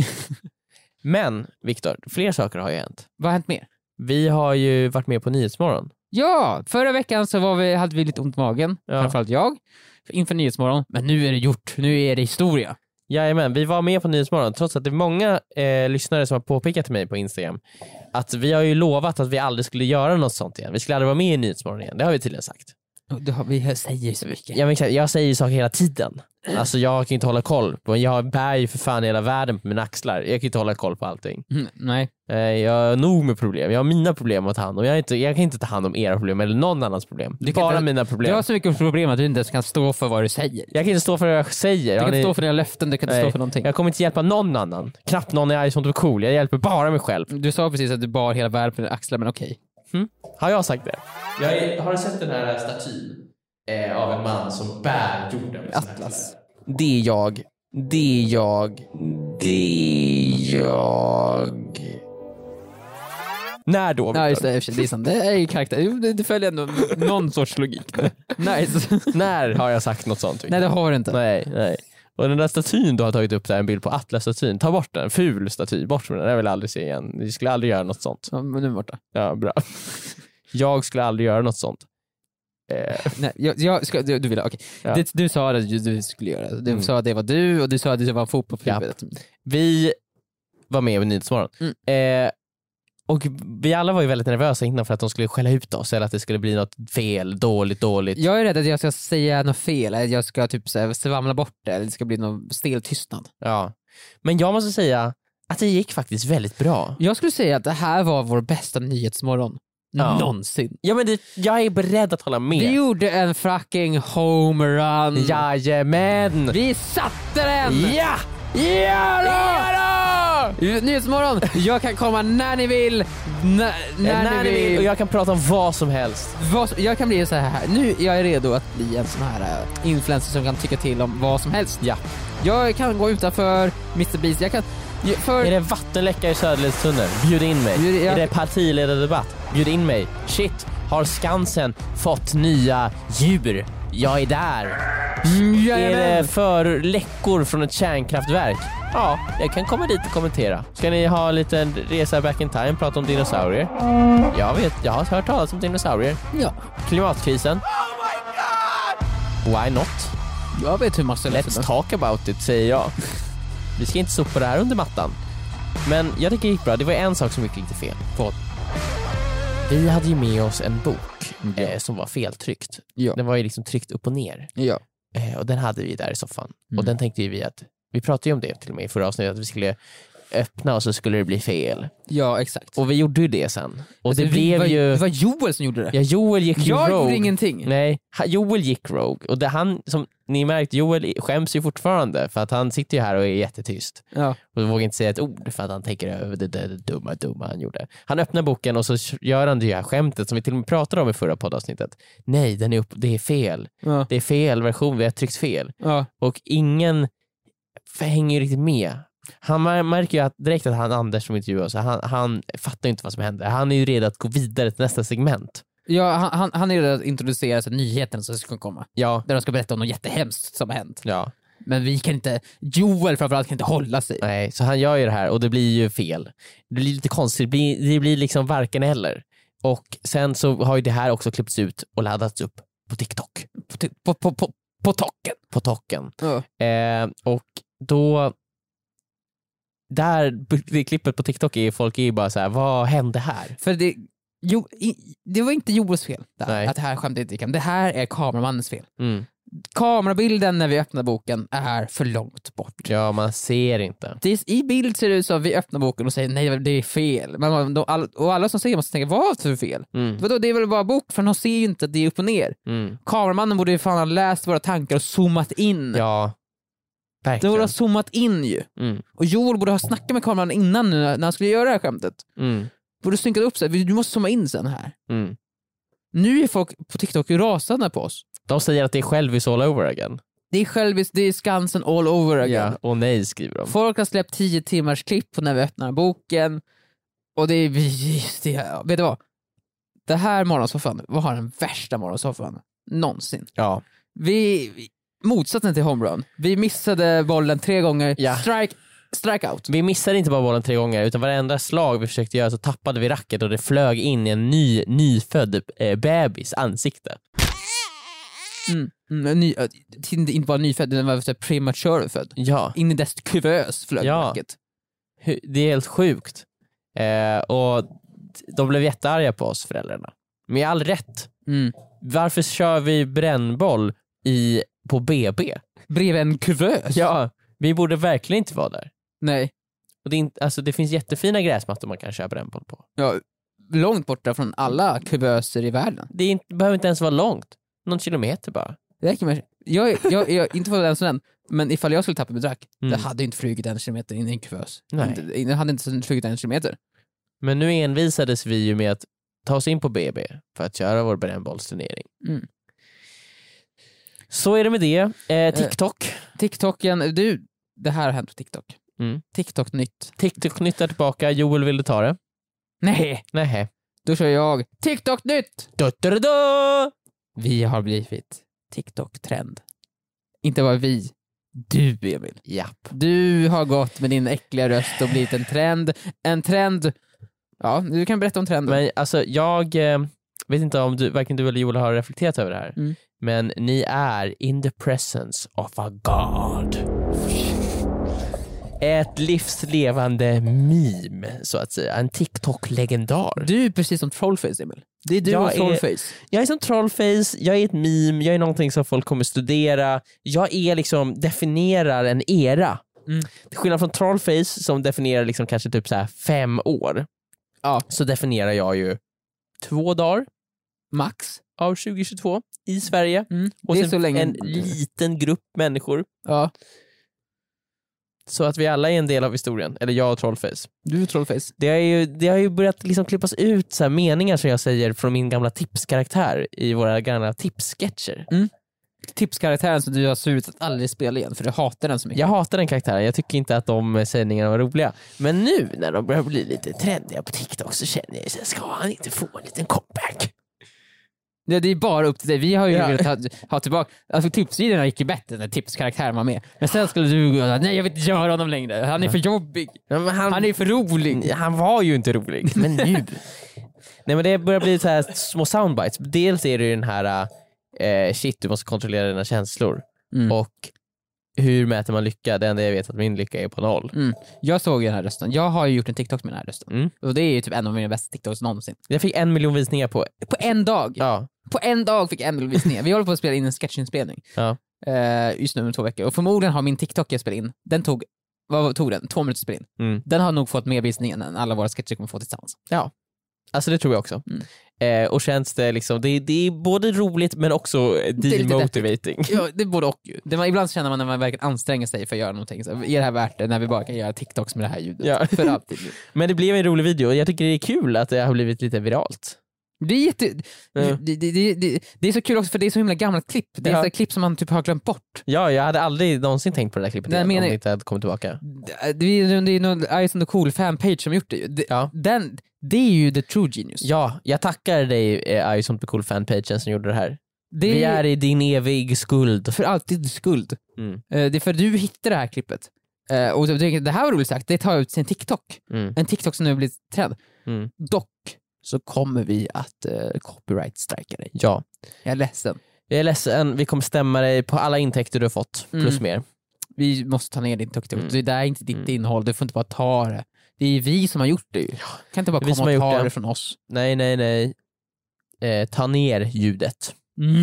Men, Viktor, fler saker har ju hänt. Vad har hänt mer? Vi har ju varit med på Nyhetsmorgon. Ja, förra veckan så hade vi lite ont i magen, framförallt jag, inför Nyhetsmorgon. Men nu är det gjort, nu är det historia. Jajamän, vi var med på Nyhetsmorgon trots att det är många lyssnare som har påpekat till mig på Instagram att vi har ju lovat att vi aldrig skulle göra något sånt igen. Vi skulle aldrig vara med i Nyhetsmorgon igen, det har vi tydligen sagt. Vi säger så mycket. Ja, men jag säger saker hela tiden. Alltså jag kan inte hålla koll på, jag bär ju för fan hela världen på mina axlar. Jag kan inte hålla koll på allting. Nej. Jag har nog med problem. Jag har mina problem att ta hand om. Jag kan inte ta hand om era problem eller någon annans problem. Det är bara mina problem. Du har så mycket problem att du inte kan stå för vad du säger. Jag kan inte stå för vad jag säger. Du kan inte stå för dina löften, du kan inte stå för någonting. Jag kommer inte hjälpa någon annan. Knappt någon är sånt cool. Jag hjälper bara mig själv. Du sa precis att du bar hela världen på dina axlar, men okej. Har jag sagt det? Har du sett den här statyn av en man som bär jorden med Atlas? Det är jag. När då? Ja, just det är sant. Det är ju karaktär. Det följer ändå någon sorts logik. Nice. När har jag sagt något sånt? Nej, det har du inte. Nej. Och den där statyn du har tagit upp där, en bild på Atlas-statyn. Ta bort den, ful staty. Bort med den, jag vill aldrig se igen. Vi skulle aldrig göra något sånt. Ja, men nu är borta. Ja, bra. Jag skulle aldrig göra något sånt. Nej, jag ska, du ville, okej. Ja. Du sa att du skulle göra. Du sa att det var du, och du sa att det var en fotboll. Ja. Vi var med i Nyhetsmorgon. Och vi alla var ju väldigt nervösa innan för att de skulle skälla ut oss eller att det skulle bli något fel, dåligt. Jag är rädd att jag ska säga något fel, att jag ska typ svamla bort det, eller det ska bli någon stel tystnad. Ja. Men jag måste säga att det gick faktiskt väldigt bra. Jag skulle säga att det här var vår bästa Nyhetsmorgon någonsin. Ja, men jag är beredd att hålla med. Vi gjorde en fucking homerun. Jajamän. Vi satte den. Ja då! Nyhetsmorgon. Jag kan komma när ni vill. När ni vill. Och jag kan prata om vad som helst. Jag kan bli så här. Nu är jag redo att bli en sån här influencer som kan tycka till om vad som helst. Ja. Jag kan gå utanför Mr. Beast. Jag kan... Är det vattenläcka i Söderledstunneln? Bjud in mig. Är det partiledardebatt? Bjud in mig. Shit, har Skansen fått nya djur? Jag är där. Är det för läckor från ett kärnkraftverk? Ja, jag kan komma dit och kommentera. Ska ni ha en liten resa back in time, prata om dinosaurier? Jag har hört talas om dinosaurier. Ja. Klimatkrisen? Oh my god! Why not? Jag vet hur man ska Let's talk about it, säger jag. Vi ska inte sopa det här under mattan. Men jag tycker det gick bra. Det var en sak som gick lite fel. Vi hade ju med oss en bok som var feltryckt. Ja. Den var ju liksom tryckt upp och ner. Ja. Och den hade vi där i soffan. Och den tänkte vi att, vi pratade ju om det till och med i förra avsnittet, att vi skulle öppna och så skulle det bli fel. Ja, exakt. Och vi gjorde ju det sen. Och alltså, det var Joel som gjorde det. Ja, Joel gick ju rogue. Jag gjorde ingenting. Nej, Joel gick rogue. Och han, som ni märkt, Joel skäms ju fortfarande för att han sitter ju här och är jättetyst. Ja. Och vågar inte säga ett ord för att han tänker över det dumma han gjorde. Han öppnar boken och så gör han det här skämtet som vi till och med pratade om i förra poddavsnittet. Nej, det är fel. Ja. Det är fel version, vi har tryckt fel. Ja. Och ingen hänger riktigt med. Han märker ju direkt att han Anders som intervjuar så han fattar inte vad som händer. Han är ju redo att gå vidare till nästa segment. Ja, han är redo att introducera nyheten som ska komma. Ja. Där de ska berätta om något jättehemskt som har hänt. Ja. Men vi kan inte, Joel framförallt kan inte hålla sig. Nej, så han gör ju det här och det blir ju fel. Det blir lite konstigt, det blir liksom varken eller. Och sen så har ju det här också klippts ut och laddats upp på TikTok. På tocken. Ja. Och då det klippet på TikTok är folk är bara så här, vad hände här? För det var inte Joels fel att det här skämtet inte gick hem. Det här är kameramannens fel. Kamerabilden när vi öppnar boken är för långt bort. Ja, man ser inte. I bild ser det ut så att vi öppnar boken och säger nej, det är fel. Och alla som ser måste tänka, vad för fel? Vadå, det är väl bara bok, för de ser ju inte att det är upp och ner. Kameramannen borde ju fan ha läst våra tankar och zoomat in. Ja, verkligen. Det borde ha zoomat in ju. Och Joel borde ha snackat med kameramannen innan nu när han skulle göra det här skämtet. Borde synkat upp sig, du måste zooma in sen här. Nu är folk på TikTok ju rasande på oss. De säger att det är självis all over again. Det är självis, det är Skansen all over again. Ja, och nej, skriver de. Folk har släppt 10 timmars klipp på när vi öppnar boken. Och det är vet du vad? Det här morgonsoffan var den värsta morgonsoffan någonsin. Ja. Motsatsen till homerun. Vi missade bollen 3 gånger. Ja. Strikeout. Vi missade inte bara bollen 3 gånger, utan varenda slag vi försökte göra så tappade vi racket och det flög in i en nyfödd bebis ansikte. Inte bara nyfödd, den var premature född. Ja. In i dess kuvös flög racket. Det är helt sjukt. Och de blev jättearga på oss, föräldrarna. Med all rätt. Varför kör vi brännboll på BB? Bredvid en kuvös? Ja, vi borde verkligen inte vara där. Nej. Och det finns jättefina gräsmattor man kan köra brännboll på. Ja, långt borta från alla kuvöser i världen. Det behöver inte ens vara långt. Någon kilometer bara. Det räcker med. Jag inte fått en sån, men ifall jag skulle tappa med drack, det hade inte flugit 1 kilometer in i en kuvös. Det hade inte flugit 1 kilometer. Men nu envisades vi ju med att ta oss in på BB för att köra vår brännbollsturnering. Så är det med det. TikTok. TikToken, det här har hänt på TikTok. TikTok-nytt. TikTok-nytt är tillbaka. Joel, vill du ta det? Nej. Då kör jag TikTok-nytt. Vi har blivit TikTok-trend. Inte bara vi. Du, Emil. Japp. Du har gått med din äckliga röst och blivit en trend. En trend. Ja, du kan berätta om trenden. Men alltså, jag vet inte om varken du eller Joel har reflekterat över det här. Men ni är in the presence of a god. Ett livslevande meme, så att säga. En TikTok-legendar. Du är precis som Trollface, Emil. Det är du och Trollface. Jag är som Trollface, jag är ett meme, jag är någonting som folk kommer studera. Jag är liksom, definierar en era. Till skillnad från Trollface som definierar liksom kanske typ så här 5 år. Ja. Så definierar jag ju 2 dagar max av 2022 i Sverige. Och det är sen så länge. En liten grupp människor. Ja. Så att vi alla är en del av historien. Eller jag och Trollface. Du och Trollface. Det har ju börjat liksom klippas ut så här meningar som jag säger från min gamla tipskaraktär i våra gamla tipssketcher. Tipskaraktären som du har surit att aldrig spela igen, för du hatar den så mycket. Jag hatar den karaktären. Jag tycker inte att de sägningarna var roliga. Men nu när de börjar bli lite trendiga på TikTok så känner jag att ska han inte få en liten comeback? Ja, det är bara upp till dig. Vi har ju velat ha tillbaka. Alltså tipsvideorna gick ju bättre när tipskaraktären var med. Men sen skulle du gå, nej jag vill inte göra honom längre. Han är för jobbig. Ja, han är för rolig. Han var ju inte rolig. Men nu. Nej, men det börjar bli så här små soundbites. Dels är det ju den här shit, du måste kontrollera dina känslor. Och hur mäter man lycka? Det enda jag vet att min lycka är på 0. Jag såg den här rösten. Jag har ju gjort en TikTok med den här rösten. Och det är ju typ en av mina bästa TikToks någonsin. Jag fick 1 miljon visningar på en dag. Ja. På en dag fick jag 1 miljon visningar. Vi håller på att spela in en sketchinspelning. Ja. Just nu om 2 veckor. Och förmodligen har min TikTok jag spelade in, den tog vad tog den? 2 minuter spel in. Den har nog fått mer visning än alla våra sketcher kommer få tillsammans. Ja, alltså det tror jag också. Och känns det liksom, det är både roligt men också demotivating. Ja, det är både och ju. Ibland känner man när man verkligen anstränger sig för att göra någonting. Så, är det här värt det när vi bara kan göra TikToks med det här ljudet? Ja. För alltid. Men det blev en rolig video och jag tycker det är kul att det har blivit lite viralt. Det är så kul också för det är så himla gammalt klipp. Det är ett klipp som man typ har glömt bort. Ja, jag hade aldrig någonsin tänkt på det där klippet om det inte hade kommit tillbaka. Det är någon Ice on the Cool fanpage som gjort det. Det är ju the true genius. Ja, jag tackar dig Ice on the Cool fanpagen som gjorde det här. Vi är i din evig skuld. För alltid skuld. Det är för du hittade det här klippet. Och det här var roligt sagt. Det tar ut sin TikTok. En TikTok som nu blivit trend. Dock så kommer vi att copyright-strika dig. Ja. Jag är ledsen. Jag är ledsen, vi kommer stämma dig på alla intäkter du har fått, plus mer. Vi måste ta ner din TikTok. Det där är inte ditt innehåll, du får inte bara ta det. Det är vi som har gjort det ju. Kan inte bara komma och ta det från oss. Nej. Ta ner ljudet.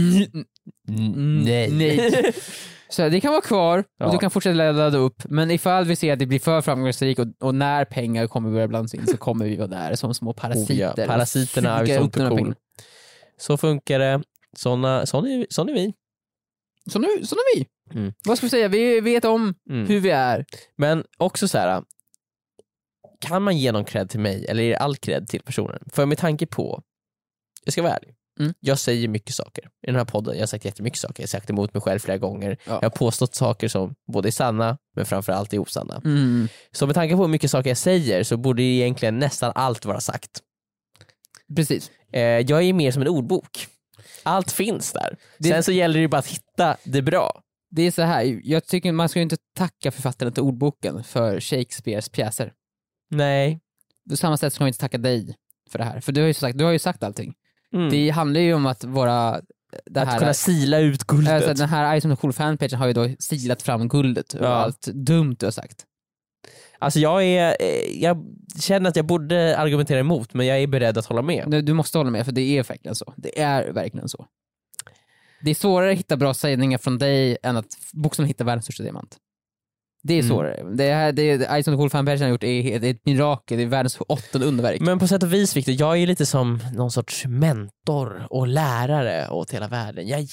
Nej. Så det kan vara kvar och du kan fortsätta ladda upp. Men ifall vi ser att det blir för framgångsrikt och när pengar kommer börja blandas in så kommer vi vara där som små parasiter. Parasiterna är sånt cool. Så funkar det. Sån är vi. Sån är vi. Vad ska vi säga? Vi vet om hur vi är. Men också så här, kan man ge någon cred till mig eller är det all cred till personen? För med tanke på, jag ska vara ärlig. Jag säger mycket saker i den här podden. Jag har sagt jättemycket saker. Jag har sagt emot mig själv flera gånger. Jag har påstått saker som både är sanna men framförallt är osanna. Så med tanke på hur mycket saker jag säger så borde egentligen nästan allt vara sagt. Precis. Jag är mer som en ordbok. Allt finns där. Sen så gäller det bara att hitta det bra. Det är så här, jag tycker man ska ju inte tacka författaren till ordboken för Shakespeares pjäser. Nej. På samma sätt ska man inte tacka dig för det här. För du har ju sagt allting. Det handlar ju om att kunna sila ut guldet. Alltså, den här Ice on the Cool fanpagen har ju då silat fram guldet och allt dumt du har sagt. Alltså jag känner att jag borde argumentera emot, men jag är beredd att hålla med. Du måste hålla med, för det är verkligen så. Det är verkligen så. Det är svårare att hitta bra sägningar från dig än att bokstavligen hitta världens största diamant. Det är svårare. Det Ice on the Cool fanpagen har gjort är ett mirakel. Det är världens 8:e underverk. Men på sätt och vis, Victor, jag är lite som någon sorts mentor och lärare åt hela världen. Jag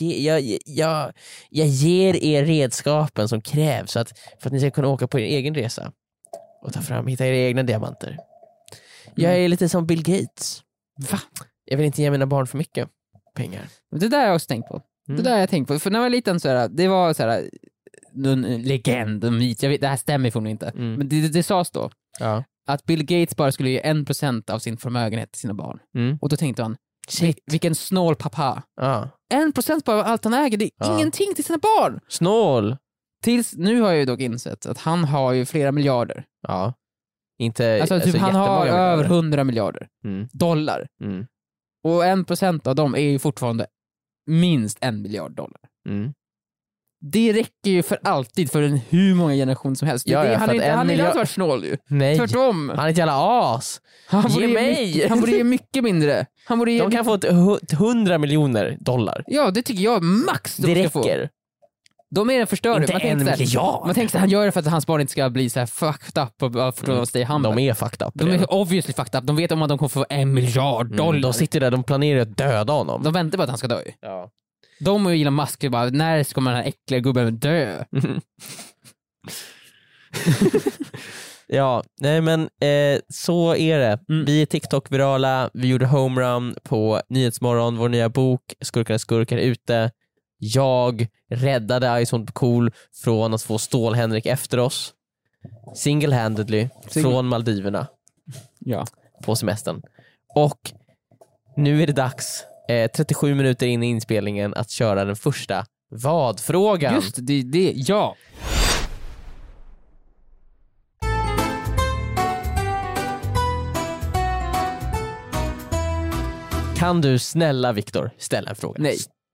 ger er redskapen som krävs för att ni ska kunna åka på er egen resa och hitta era egna diamanter. Jag är lite som Bill Gates. Va? Jag vill inte ge mina barn för mycket pengar. Det där har jag också tänkt på. Det där har jag tänkt på. För när jag var liten det var så här någon legend, en myt. Jag vet, det här stämmer förmodligen inte. Men det sades då att Bill Gates bara skulle ge 1% av sin förmögenhet till sina barn. Och då tänkte han, vilken snål pappa. 1% av allt han äger, det är ingenting till sina barn. Snål. Tills nu har jag ju dock insett att han har ju flera miljarder. Ja. Inte, alltså typ han har över 100 miljarder dollar. Och 1% av dem är ju fortfarande minst $1 miljard. Det räcker ju för alltid för hur många generationer som helst. Han är inte varit snål ju. Nej. Tvärtom. Han är ett jävla as. Ge mig. Han borde ge mycket mindre. De kan få $100 miljoner. Ja, det tycker jag max det räcker. De är en förstörare. Inte $1 miljard. Man tänker så han gör det för att hans barn inte ska bli så här fucked up och stay humble. De är fucked up. De är obviously fucked up. De vet om att de kommer få $1 miljard. De sitter där, de planerar att döda honom. De väntar på att han ska dö. Ja. De och Elon Musk bara, när ska den här äckliga gubben dö? Ja, nej men så är det. Vi är TikTok-virala, vi gjorde homerun på Nyhetsmorgon, vår nya bok Skurkarna skurkar ute. Jag räddade Ice on the Cool från att få Stål-Henrik efter oss. Single-handedly från Maldiverna. Ja. På semestern. Och nu är det dags 37 minuter in i inspelningen att köra den första vad-frågan. Just det, ja. Kan du snälla Victor ställa en fråga?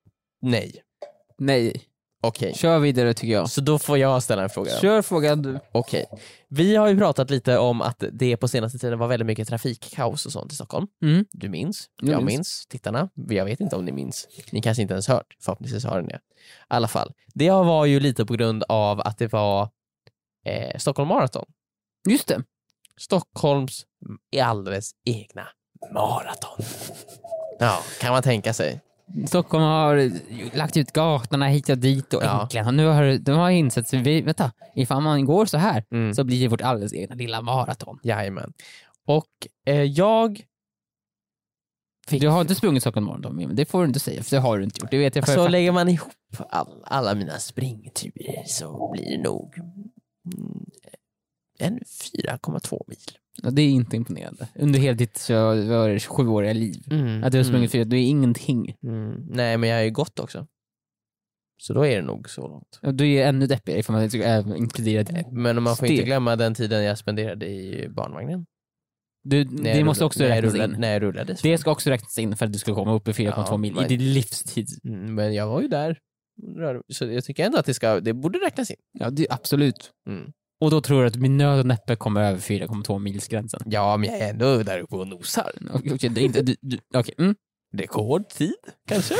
Nej. Okej. Kör vidare tycker jag. Så då får jag ställa en fråga då. Kör frågan du. Okej. Vi har ju pratat lite om att det på senaste tiden var väldigt mycket trafikkaos och sånt i Stockholm. Du minns? Jag minns. Tittarna. Jag vet inte om ni minns. Ni kanske inte ens hört. Förhoppningsvis har ni det. I alla fall. Det var ju lite på grund av att det var Stockholm Marathon. Just det. Stockholms alldeles egna maraton. Ja, kan man tänka sig. Stockholm har lagt ut gatorna hit och dit och äntligen. Och nu har de insett sig, vänta, ifall man går så här så blir det vårt alldeles egna lilla maraton. Jajamän. Och jag... Du har inte sprungit Stockholm Marathon, men det får du inte säga, för det har du inte gjort. Det vet jag så lägger man ihop alla mina springturer så blir det nog en 4,2 mil. Ja, det är inte imponerande. Under hela ditt 7-åriga liv. Att du har sprungit 4, det är ingenting. Nej, men jag har ju gått också. Så då är det nog så långt. Ja, du är ännu deppigare ifall man ska inkludera det. Men man får inte glömma den tiden jag spenderade i barnvagnen. Det måste också räknas in. När jag rullade. Det ska också räknas in för att du skulle komma upp i 4,2 mil i din livstid. Men jag var ju där. Så jag tycker ändå att det borde räknas in. Ja, absolut. Och då tror du att min nöd och näppe kommer över 4,2 milsgränsen. Ja, men jag är ändå där uppe och nosar. Okej, det är inte... Okej. Rekordtid, kanske?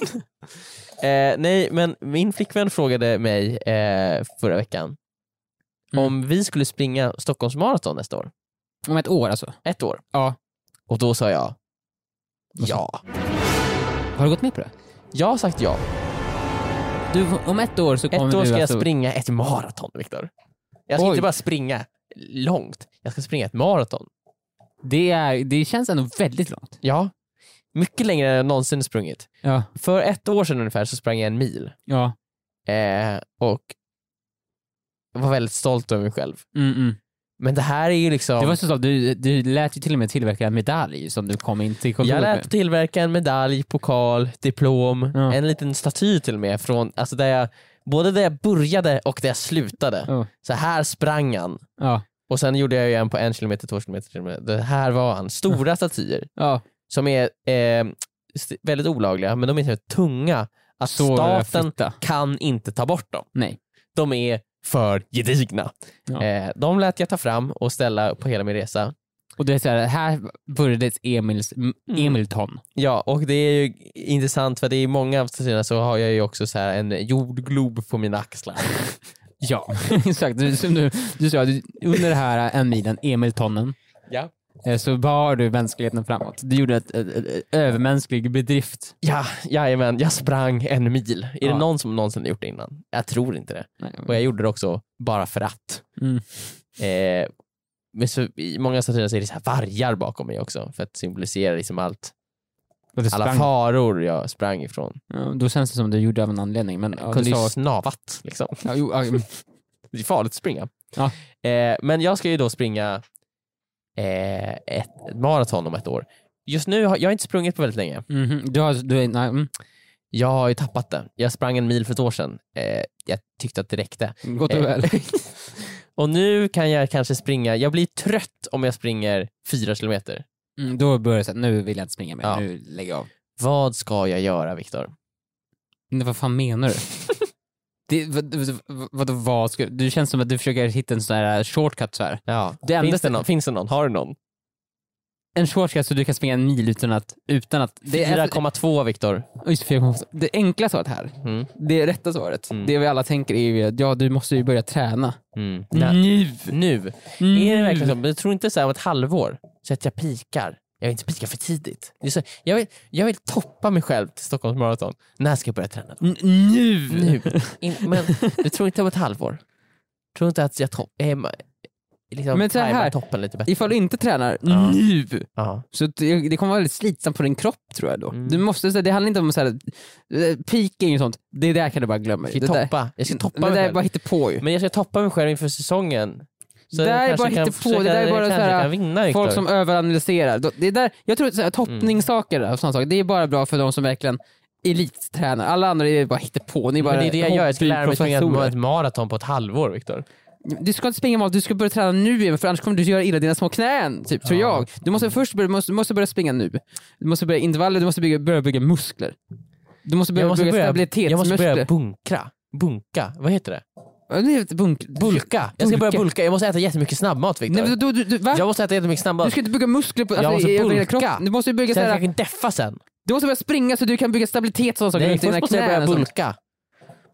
Nej, men min flickvän frågade mig förra veckan om vi skulle springa Stockholms Marathon nästa år. Om ett år alltså? 1 år. Ja. Och då sa jag ja. Har du gått med på det? Jag har sagt ja. Om 1 år så kommer 1 år ska du jag springa ett maraton, Viktor. Jag ska inte bara springa långt. Jag ska springa ett maraton. Det känns ändå väldigt långt. Ja. Mycket längre än jag någonsin sprungit. Ja. För 1 år sedan ungefär så sprang jag 1 mil. Ja. Och jag var väldigt stolt över mig själv. Men det här är ju liksom... Det var så att du lät ju till och med tillverka en medalj som du kom in till kontoret. Jag lät tillverka en medalj, pokal, diplom, en liten staty till och med från, alltså både där jag började och där jag slutade. Så här sprang han. Och sen gjorde jag ju en på 1 kilometer, 2 kilometer, 3 kilometer. Det här var han. Stora statyer. Som är väldigt olagliga, men de är så tunga att staten kan inte ta bort dem. Nej. De är för gedigna. De lät jag ta fram och ställa på hela min resa. Och det är så här började ett Emilton. Ja, och det är ju intressant för det är många av stationerna så har jag ju också så här en jordglob på mina axlar. Ja, exakt. Som du sa, under det här 1 milen, Emiltonen, så bar du mänskligheten framåt. Du gjorde ett övermänsklig bedrift. Jajamän, jag sprang 1 mil. Är det någon som någonsin har gjort det innan? Jag tror inte det. Nej, och jag gjorde det också bara för att. Men så, i många stationer så är det så här vargar bakom mig också för att symbolisera liksom allt. Alla faror jag sprang ifrån. Då känns det som du gjorde av en anledning. Men jag kunde ju snavat liksom. Det är farligt att springa. Men jag ska ju då springa ett maraton om 1 år. Just nu har jag inte sprungit på väldigt länge. Jag har ju tappat det. Jag sprang 1 mil för ett år sedan. Jag tyckte att det räckte. Gott och väl. Och nu kan jag kanske springa. Jag blir trött om jag springer 4 kilometer. Då börjar jag säga, nu vill jag inte springa mer. Nu lägger jag av. Vad ska jag göra, Viktor? Vad fan menar du? Du känns som att du försöker hitta en sån här shortcut så här. Ja. Finns det någon? Har du någon? En shortcut så du kan springa 1 mil utan att 4,2 Viktor. Det enkla svaret här. Det rätta svaret. Det vi alla tänker är ju att du måste ju börja träna. Nu. Är det verkligen så? Jag tror inte så här om ett halvår så att jag pikar. Jag vill inte pika för tidigt. Det är så, jag vill toppa mig själv till Stockholms Marathon. När ska jag börja träna? Nu. Men du tror inte om ett halvår? Tror inte att jag liksom men så här, toppen lite bättre. Ifall du inte tränar nu så det kommer vara väldigt slitsamt på din kropp tror jag då. Du måste, det handlar inte om så här, peaking och sånt. Det där kan du bara glömma. Jag ska toppa mig själv. Det är bara hitta på ju. Men jag ska toppa mig själv inför säsongen. Så det är bara hitta på. Det där är bara så här, vinna, folk som överanalyserar. Det där, jag tror att toppningssaker och sånt saker, det är bara bra för de som verkligen elittränar. Alla andra är bara hitta på. Ni bara, men det är det jag gör. Jag ska lära mig springa ett maraton på ett halvår, Viktor. Du ska inte springa du ska börja träna nu, för annars kommer du göra illa dina små knän, typ, tror jag. Du måste först börja springa nu. Du måste börja intervaller, du måste börja bygga muskler. Du måste börja bygga stabilitetsmuskler. Jag måste börja bunka. Vad heter det? Bulka. Jag ska börja bulka. Jag måste äta jättemycket snabbmat, Victor. Va? Jag måste äta jättemycket snabbmat. Du ska inte bygga muskler på jag måste bulka. Du måste bygga så jag kan deffa sen. Du måste börja springa så du kan bygga stabilitet och sånt. Nej, först måste jag börja bulka.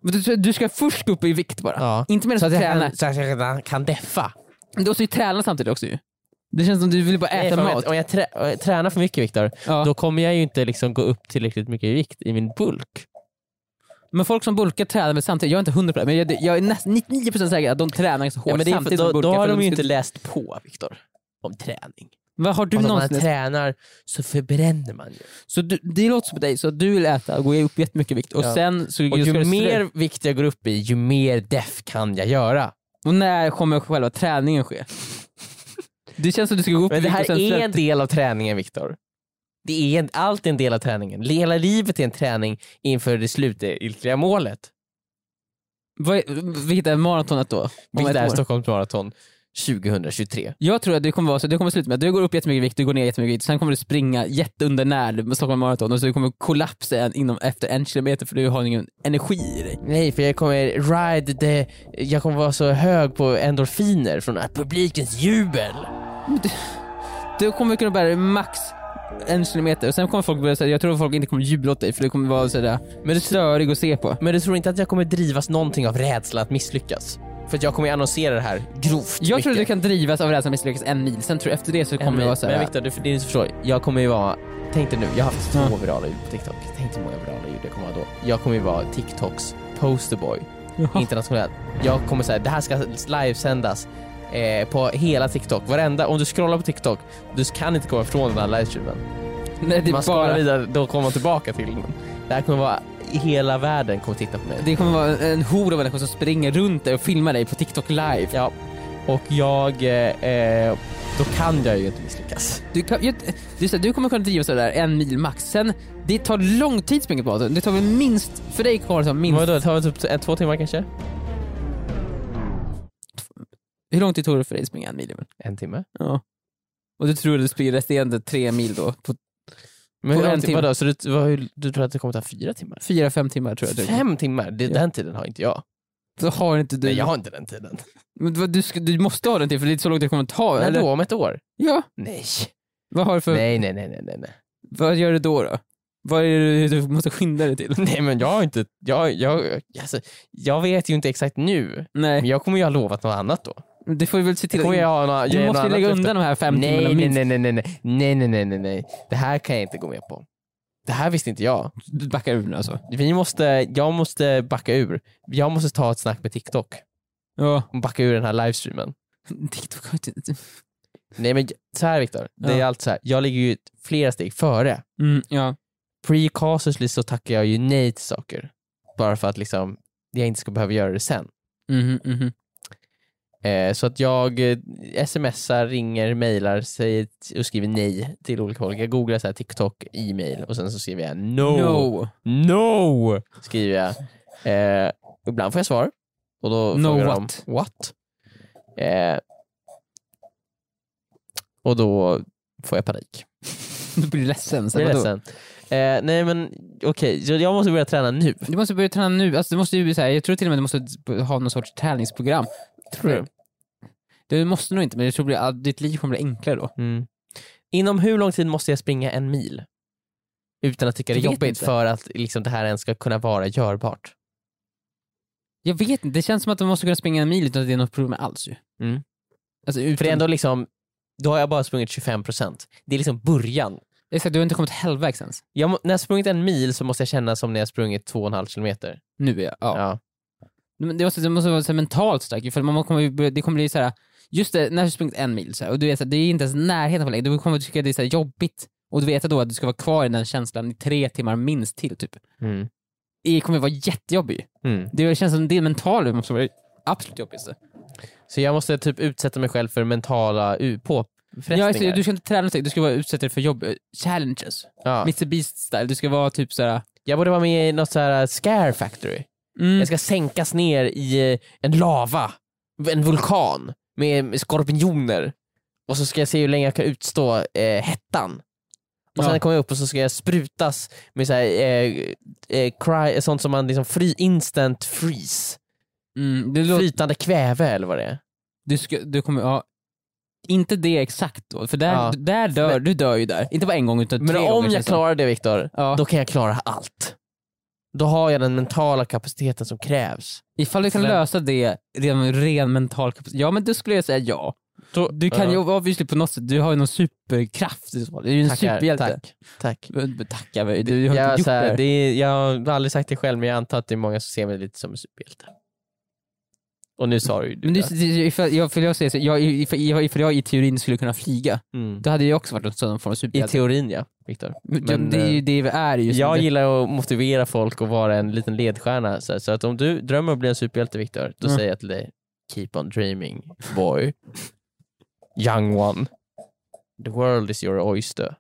Du ska först gå upp i vikt bara. Ja. Inte med så att träna. Så att jag redan kan deffa. Du måste ju träna samtidigt också ju. Det känns som du vill bara äta mat. Om jag tränar för mycket, Viktor, då kommer jag ju inte liksom gå upp tillräckligt mycket i vikt i min bulk. Men folk som bulkar tränar med samtidigt, jag är inte 100%, men jag är nästan 99% säker att de tränar så hårt samtidigt som bulkar. Då har de ju inte läst på, Viktor, om träning. Vad har du någonsin? Om man tränar så förbränner man ju. Så det låter som på dig, så du vill äta och gå upp jättemycket vikt. Och sen så ju mer vikt jag går upp i, ju mer def kan jag göra. Och när kommer själva träningen ske? Det känns som du ska gå upp. Men det här är en del av träningen, Viktor. Allt är en del av träningen. Hela livet är en träning inför det slutgiltiga målet. Vilket är maratonet då? Vilket är Stockholms maraton 2023. Jag tror att det kommer vara så. Det kommer sluta med att du går upp jättemycket vikt, du går ner jättemycket vikt. Sen kommer du springa jätteundernärd med Stockholms maraton och så du kommer kollapsa efter 1 kilometer för du har ingen energi i dig. Nej, för jag kommer vara så hög på endorfiner från publikens jubel. Du kommer kunna bära max 1 kilometer och sen kommer folk börja säga, jag tror att folk inte kommer jubla åt dig för det kommer vara sådär störig att se på. Men du tror inte att jag kommer drivas någonting av rädsla att misslyckas? För att jag kommer annonsera det här grovt. Jag tror att du kan drivas av rädsla att misslyckas 1 mil. Sen tror jag efter det så kommer det vara såhär. Men Viktor, det är inte förstå. Jag kommer ju vara, tänk dig nu, jag har haft 2 virala ljud på TikTok. Tänk dig hur många virala ljud jag kommer ha då. Jag kommer ju vara TikToks posterboy internationellt. Jag kommer säga, det här ska livesändas på hela TikTok. Om du scrollar på TikTok, du kan inte komma ifrån den här livestreamen. Nej, man scrollar vidare, då kommer man tillbaka till den. Det här kommer vara, hela världen kommer titta på mig. Det kommer vara en hor av människor som springer runt dig och filmar dig på TikTok live. Ja. Och då kan jag ju inte misslyckas. Du kommer kunna driva sådär 1 mil max. Sen, det tar lång tid att springa på. Det tar väl minst, för dig kvar som minst. Vadå, det tar väl typ 2 timmar kanske? Hur lång tid tog det för dig att springa 1 mil? 1 timme. Ja. Och du tror att du springer resterande 3 mil då? Men hur lång tid? Vadå? Så du tror att det kommer ta 4 timmar? 4-5 timmar tror jag. 5 timmar? Den tiden har inte jag. Då har inte du. Nej, jag har inte den tiden. Men du måste ha den tiden för det är inte så långt det kommer ta. Nej, då om 1 år? Ja. Nej. Vad har du för... Nej. Vad gör du då? Vad är det du måste skynda dig till? Nej, men jag har inte... Jag vet ju inte exakt nu. Nej. Men jag kommer ju ha lovat något annat då. Det får vi väl se till. Du måste lägga undan de här 5 timmarna. Nej. Det här kan jag inte gå med på. Det här visste inte jag. Du backar ur nu alltså. Jag måste backa ur. Jag måste ta ett snack med TikTok. Ja. Och backa ur den här livestreamen. TikTok har inte... Nej, men så här, Viktor. Det är allt så här. Jag ligger ju flera steg före. Ja. Pre-casusly så tackar jag ju nej till saker. Bara för att liksom jag inte ska behöva göra det sen. Så att jag smsar, ringer, mailar, säger och skriver nej till olika folk. Jag googlar så här TikTok, e-mail och sen så skriver jag no skriver jag. Ibland får jag svar och då frågar de what? Och då får jag panik. Du blir ledsen. Nej men okej, så jag måste börja träna nu. Du måste börja träna nu. Alltså, du måste ju säga, jag tror till och med du måste ha någon sorts träningsprogram. Tror du? Det måste nog inte, men jag tror att ditt liv kommer bli enklare då. Inom hur lång tid måste jag springa 1 mil? Utan att tycka det är jobbigt inte. För att liksom, det här ens ska kunna vara görbart. Jag vet inte, det känns som att du måste kunna springa 1 mil utan att det är något problem alls ju. Alltså, för det är ändå liksom, då har jag bara sprungit 25%. Det är liksom början. Exakt, du har inte kommit halvvägs ens. När jag sprungit 1 mil så måste jag känna som när jag sprungit 2,5 kilometer. Nu ja. Men det måste vara så mentalt starkt, för det kommer bli så här. Just det, när du sprungit 1 mil så här, och du vet att det är inte ens närheten på längre. Du kommer tycka att det är så här jobbigt och du vet då att du ska vara kvar i den känslan i 3 timmar minst till typ. Det kommer vara jättejobbigt. Det känns som det mentala måste vara absolut jobbigast. Så jag måste typ utsätta mig själv för mentala påfrestningar. Ja, du ska inte träna dig, du ska vara utsätta dig för jobb challenges. Mr. Beast style, du ska vara typ så här. Jag borde vara med i något så här scare factory. Jag ska sänkas ner i en lava, en vulkan med skorpioner. Och så ska jag se hur länge jag kan utstå hettan. Och sen kommer jag upp och så ska jag sprutas med så här, sånt som man liksom instant freeze. Flytande kväve eller vad det är. Du kommer inte det exakt då, för där dör du dör ju där. Inte bara en gång utan 3 gånger. Men om jag klarar det, Viktor, då kan jag klara allt. då har jag den mentala kapaciteten som krävs. Ifall du kan lösa det ren mental kapacitet, ja men då skulle jag säga ja. Du kan ju obviously på något sätt, du har ju någon superkraft. Du är ju en superhjälte. Tack. Tackar mig, du har inte gjort det. Jag har aldrig sagt det själv, men jag antar att det är många som ser mig lite som en superhjälte. Och nu sa du ju ifall jag i teorin skulle kunna flyga, då hade jag också varit en sån form av superhjälte. I teorin, ja, Viktor. Men det är ju det vi är just. Jag gillar att motivera folk och vara en liten ledstjärna. Så att om du drömmer om att bli en superhjälte, Viktor, då säger jag till dig: keep on dreaming, boy. Young one. The world is your oyster.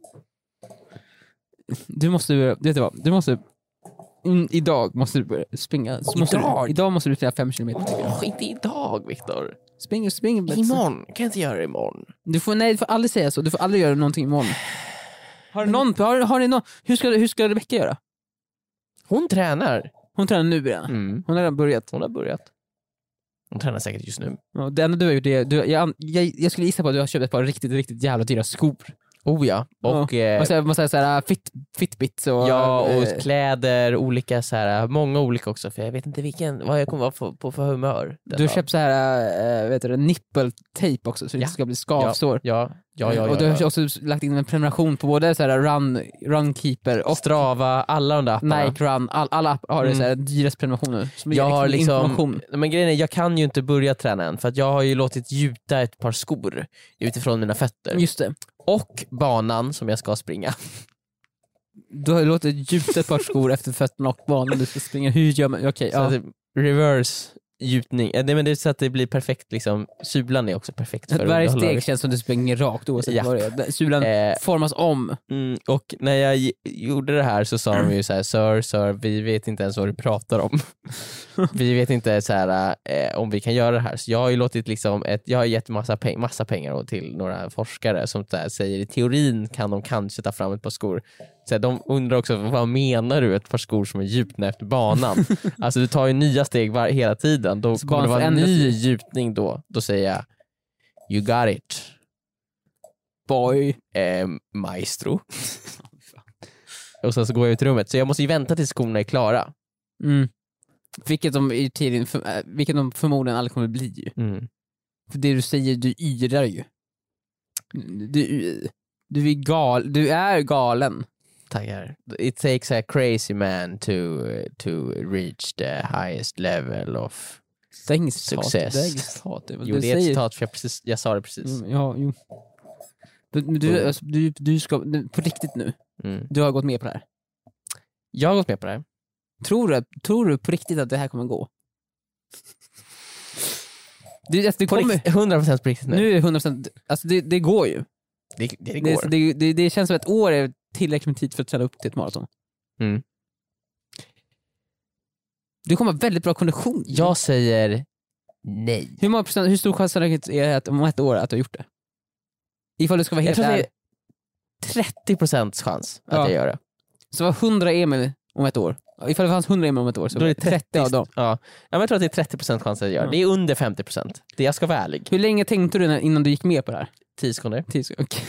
Idag måste du börja springa. Idag måste du springa 5 kilometer. Inte idag, Viktor. Spring. Imorgon. Kan jag inte göra det imorgon? Du får aldrig säga så. Du får aldrig göra någonting imorgon. Har ni någon? Hur ska Rebecca göra? Hon tränar. Hon tränar nu redan. Hon har redan börjat. Hon tränar säkert just nu. Ja, det enda du har gjort är... Jag skulle gissa på att du har köpt ett par riktigt, riktigt jävla dyra skor. Oh ja. Och man säger såhär Fitbits och... Ja, och kläder, olika såhär, många olika också, för jag vet inte vad jag kommer vara på för humör. Du har köpt såhär, nipple-tape också, så det inte ska bli skavsår. Ja. Och du har också lagt in en prenumeration på både såhär Runkeeper och Strava, alla de där apparna. Nike Run, alla appar har såhär dyrast prenumerationer. Jag har men grejen är, jag kan ju inte börja träna än, för att jag har ju låtit gjuta ett par skor utifrån mina fötter. Just det. Och banan som jag ska springa. Du har låtit gjuta ett par skor efter fötterna och banan du ska springa. Hur gör man? Okej, ja. Reverse gjutning. Men det är så att det blir perfekt liksom. Sulan är också perfekt för varje steg känns som du springer rakt oavsett vad det är. Sulan formas om. Och när jag gjorde det här så sa de ju så här: Sir, vi vet inte ens vad du pratar om. Vi vet inte så här, om vi kan göra det här. Så jag har ju låtit liksom jag har gett massa pengar till några forskare som där säger i teorin kan de kanske ta fram ett par skor. Så de undrar också, vad menar du ett par skor som är gjutna efter banan? Alltså du tar ju nya steg hela tiden. Då så kommer det vara en ny gjutning då. Då säger jag: you got it, boy, maestro. Och sen så går jag ut i rummet. Så jag måste ju vänta tills skorna är klara. Vilket de förmodligen aldrig kommer bli ju. För det du säger, du yrar ju. Du är galen. Tackar. It takes a crazy man to reach the highest level of success. Jo, det är ett citat, för jag sa det precis. Jo. Du ska på riktigt nu. Du har gått med på det här. Jag har gått med på det här. Tror du på riktigt att det här kommer gå? Det kommer 100% på riktigt nu. Nu är det 100%, alltså det går ju. Det går. Det känns som ett år är tillräckligt med tid för att träna upp till ett maraton. Du kommer ha väldigt bra kondition. Jag säger nej. Hur stor sannolikhet är det att om ett år att du har gjort det? Ifall du ska vara helt ärlig. Jag tror det är 30% chans att jag gör det. Så var 100 Emil om ett år. Ifall det fanns 100 Emil om ett år så då är det 30 av dem. Ja, men jag tror att det är 30% chans att jag gör. Det är under 50%. Det jag ska vara ärlig. Hur länge tänkte du innan du gick med på det här? 10 sekunder. Okay.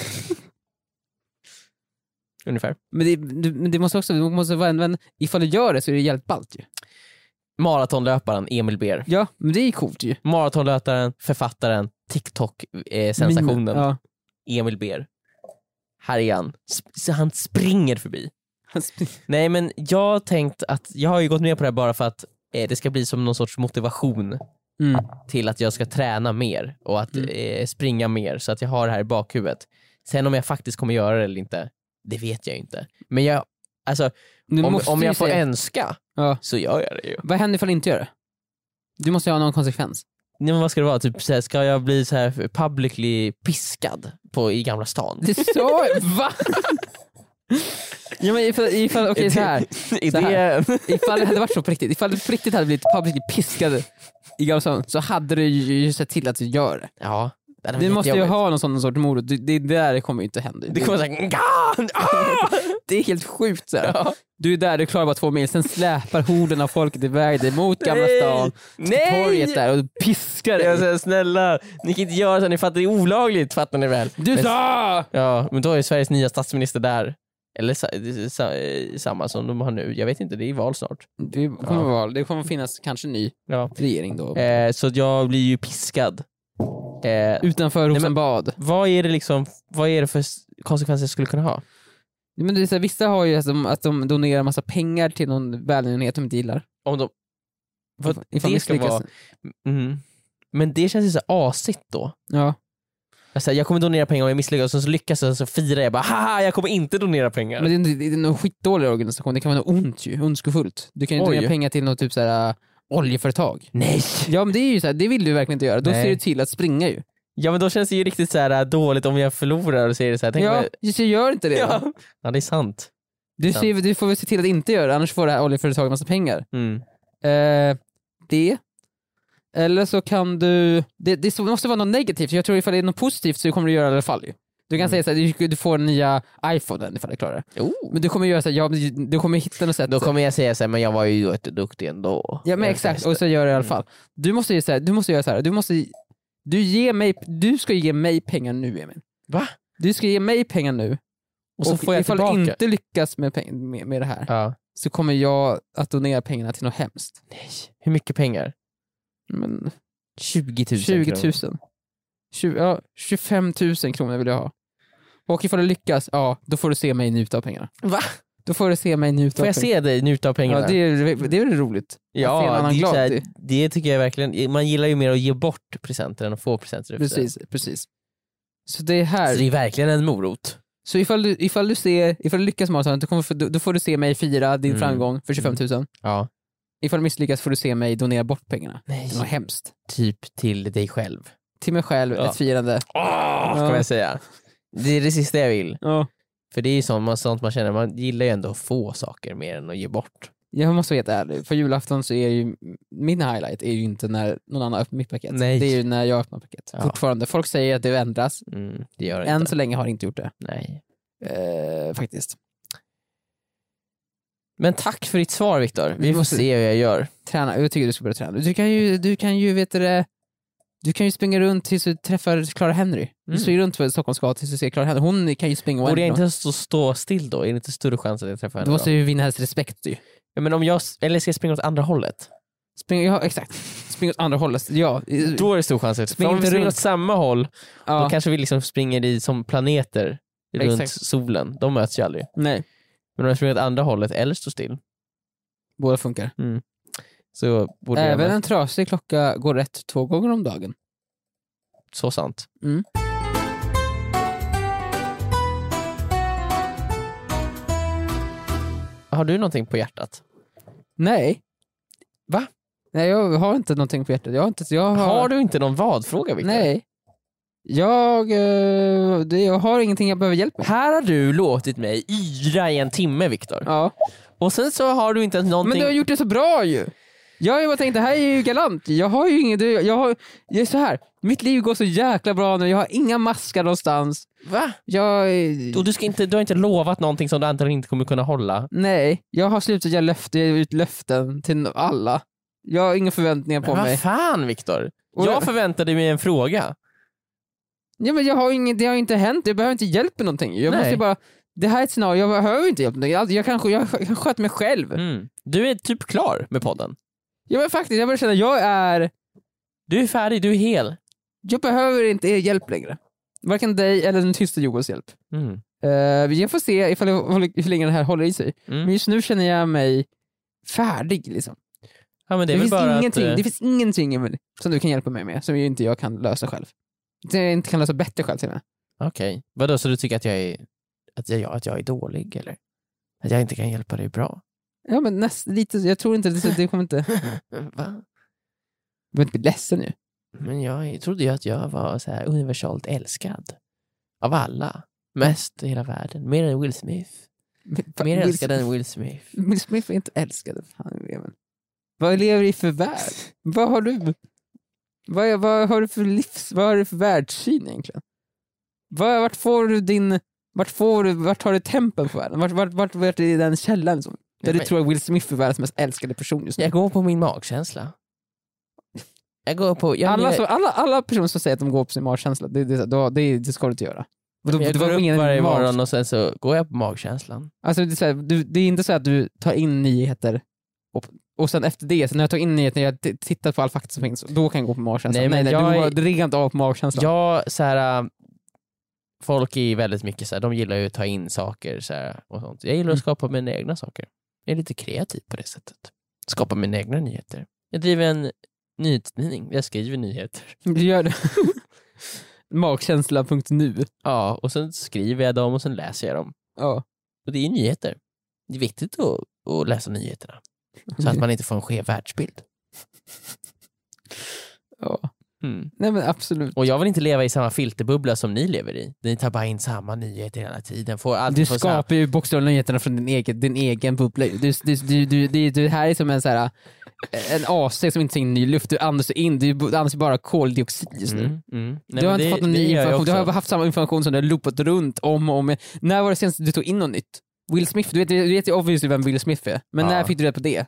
Ungefär. Men det måste vara en ifall du gör det så är det jävligt ballt ju. Maratonlöparen Emil Beer. Ja, men det är coolt ju. Maratonlöparen, författaren, TikTok-sensationen. Ja. Emil Beer. Här är han. Han springer förbi. Nej, men jag har tänkt att jag har ju gått med på det här bara för att det ska bli som någon sorts motivation till att jag ska träna mer och att springa mer, så att jag har det här i bakhuvudet. Sen om jag faktiskt kommer göra det eller inte, det vet jag inte. Men om jag får önska så gör jag det ju. Vad händer ifall jag inte gör det? Du måste ha någon konsekvens. Nej, men vad ska det vara? Typ, så här, ska jag bli så här publicly piskad i Gamla stan? Det är så, va? Ja, men ifall okej, så här. Ifall det hade varit så på riktigt, ifall du på riktigt hade blivit publicly piskad i Gamla stan, så hade du ju sett till att du gör det. Ja. Du måste ju ha någon sån sort morot. Det där kommer ju inte hända. Det kommer såhär. Det är helt sjukt så här. Ja. Du är där, du klarar bara 2 mil. Sen släpar horden av folket iväg dig mot Gamla stan. Torget där och piskar dig. Jag säger, snälla, ni kan inte göra så, ni fattar, det är olagligt, fattar ni väl? Du sa! Ja, men då är Sveriges nya statsminister där. Eller samma som de har nu. Jag vet inte, det är val snart. Det kommer val. Det kommer finnas kanske ny regering då. Så jag blir ju piskad. Utanför Rosenbad. Vad är det för konsekvenser jag skulle kunna ha? Men det är så här, vissa har ju att de donerar massa pengar till någon välgörenhet de inte gillar. Om de... det ska vara... Men det känns ju så asigt då. Ja. Alltså, jag kommer donera pengar och jag misslyckas och så lyckas jag, så firar jag bara haha, jag kommer inte donera pengar. Men det är en skitdålig organisation. Det kan vara något ondskefullt. Du kan ju donera pengar till något typ såhär oljeföretag. Nej. Ja, men det är ju så här, det vill du verkligen inte göra. Då ser du till att springa ju. Ja, men då känns det ju riktigt så här dåligt om jag förlorar och säger det så här. Så gör inte det. Ja, det är sant. Du får väl se till att inte göra, annars får det här oljeföretaget massa pengar. Eller så kan du... Det måste vara något negativt. Jag tror ifall det är något positivt så kommer du göra det i alla fall. Du kan säga såhär, du får en nya iPhone ifall du klarar det. Men du kommer göra såhär, du kommer hitta något sätt. Då kommer jag säga såhär, men jag var ju jätteduktig ändå. Ja, men exakt, och så gör det i alla fall. Du måste göra såhär, du ska ge mig pengar nu, Emil. Va? Du ska ge mig pengar nu. Och så får jag ifall tillbaka. du inte lyckas med det här, så kommer jag att donera pengarna till något hemskt. Nej. Hur mycket pengar? Men 20 000 25 000 kronor vill jag ha. Och ifall du lyckas, då får du se mig njuta av pengarna. Va? Då får du se mig njuta av pengarna. Får jag se dig njuta av pengarna? Ja, det är väl roligt. Ja, det tycker jag verkligen. Man gillar ju mer att ge bort presenter än att få presenter efter. Precis. Så det är här. Så det är verkligen en morot. Så ifall du lyckas med då får du se mig fira din framgång för 25 000. Ja. Ifall du misslyckas får du se mig donera bort pengarna. Nej. Det var hemskt. Typ till dig själv. Till mig själv, ett firande. Kan jag säga. Det är det sista jag vill. Ja. För det är ju sånt man känner, man gillar ju ändå att få saker mer än att ge bort. Jag måste vara helt ärlig, för julafton så är ju min highlight är ju inte när någon annan öppnar mitt paket. Nej. Det är ju när jag öppnar paket. Fortfarande, folk säger att det ändras. Det gör det än inte. Så länge har det inte gjort det. Nej. Faktiskt. Men tack för ditt svar, Viktor. Vi får se hur jag gör. Träna, jag tycker du ska börja träna. Du kan ju springa runt tills du träffar Clara Henry. Du springer runt på Stockholms gata tills du ser Clara Henry. Hon kan ju springa. Borde jag inte stå still då? Är det inte större chans att jag träffar henne? Du måste ju vinna hennes respekt ju. Ja, men eller ska jag springa åt andra hållet? Exakt. Spring åt andra hållet. Ja. Då är det stor chans. För om vi springer åt samma håll, då kanske vi liksom springer som planeter runt solen. De möts ju aldrig. Nej. Men om jag springer åt andra hållet eller står still. Båda funkar. Så även en trasig klocka går rätt 2 gånger om dagen. Så sant. Har du någonting på hjärtat? Nej. Va? Nej, jag har inte någonting på hjärtat. Har du inte någon vadfråga, Victor? Nej. Jag har ingenting jag behöver hjälp med. Här har du låtit mig yra i 1 timme, Victor. Ja. Och sen så har du inte någonting... Men du har gjort det så bra ju. Jag har ju bara tänkt, det här är ju galant. Jag har ju inget... Jag är så här. Mitt liv går så jäkla bra nu. Jag har inga maskar någonstans. Va? Och du har inte lovat någonting som du antagligen inte kommer kunna hålla. Nej, jag har slutat ge ut löften till alla. Jag har inga förväntningar på mig. Vad fan, Victor? Jag förväntade mig en fråga. Ja, men det har inte hänt. Jag behöver inte hjälp med någonting. Jag måste bara... Det här är ett scenario, jag behöver inte hjälp med någonting. Jag kan sköta mig själv. Du är typ klar med podden. Ja, men faktiskt, jag börjar känna Du är färdig, du är hel. Jag behöver inte er hjälp längre. Varken dig eller den tysta Joels hjälp. Jag får se ifall hur länge det här håller i sig. Men just nu känner jag mig färdig liksom. Ja, men det finns ingenting som du kan hjälpa mig med som inte jag kan lösa själv. Jag inte kan lösa bättre själv till mig. Okej. Vadå, så du tycker att jag är dålig eller? Att jag inte kan hjälpa dig bra? Ja, men lite, jag tror inte det kommer inte. Va? Du behöver inte bli ledsen nu. Men jag trodde ju att jag var så här universalt älskad av alla. Mest i hela världen. Mer än Will Smith. Mer älskad än Will Smith. Will Smith är inte älskad. Vad lever i för värld? Vad har du? Vad har du för vad har du för världssyn egentligen? Vart har du tempen på världen? Vart är den källan liksom? Där du tror att Will Smith är världens mest älskade person just nu? Jag går på min magkänsla. Alla personer som säger att de går på sin magkänsla, det ska du inte göra. Jag går upp varje morgon och sen så går jag på magkänslan. Alltså det är, så här, det är inte så att du tar in nyheter och sen efter det, så när jag tar in nyheter, jag tittar på all fakta som finns, då kan jag gå på magkänslan. Nej, du går rent av på magkänslan. Ja, så här, folk är väldigt mycket så här, de gillar ju att ta in saker så här, och sånt. Jag gillar att skapa mina egna saker. Jag är lite kreativ på det sättet. Skapa mina egna nyheter. Jag driver en nyhetstidning. Jag skriver nyheter. Du gör det. Magkänsla.nu. Ja, och sen skriver jag dem och sen läser jag dem. Ja. Och det är nyheter. Det är viktigt att läsa nyheterna. Så att man inte får en skev världsbild. Ja. Nej men absolut. Och jag vill inte leva i samma filterbubbla som ni lever i. Ni tar bara in samma nyheter hela tiden. Du skapar ju bokstavligen nyheterna från din egen bubbla. Det här är som en AC som inte tar in ny luft. Du andas in, du andas bara koldioxid just nu. Du har inte fått någon ny information. Du har haft samma information som du har loopat runt om och om. När var det senast du tog in något nytt? Will Smith, du vet ju obviously vem Will Smith är. Men när fick du rätt på det?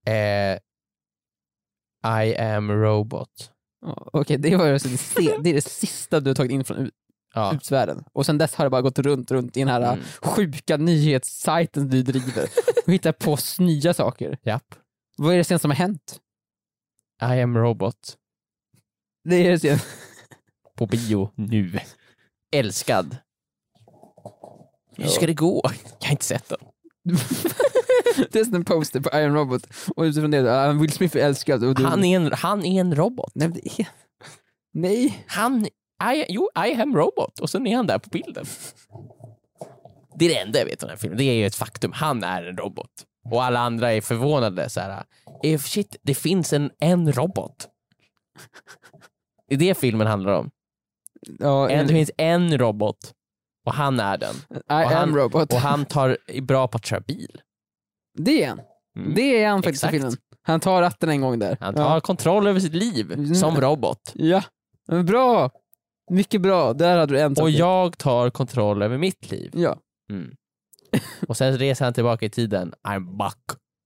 I am robot. Okej, det är det sista du har tagit in från utvärlden. Och sen dess har det bara gått runt i den här sjuka nyhetssajten du driver och hittar på nya saker. Japp. Vad är det sen som har hänt? I am robot. Det är det sen. På bio nu. Älskad. Hur ska det gå? Jag har inte sett den. Det är en poster på Iron Robot och utifrån det Will Smith är älskad och han är en robot. Nej. I am robot och sen är han där på bilden. Det är det enda jag vet om den här filmen. Det är ju ett faktum. Han är en robot. Och alla andra är förvånade så här. Shit, det finns en robot. Det är det filmen handlar om. Ja, det finns en robot. Och han är den. I am robot. Och han är bra på att köra bil. Det är han. Det är han faktiskt i filmen. Han tar ratten en gång där. Han tar kontroll över sitt liv som robot. Ja, men bra. Mycket bra. Där hade du en sak. Och jag tar kontroll över mitt liv. Ja. Och sen reser han tillbaka i tiden. I'm back.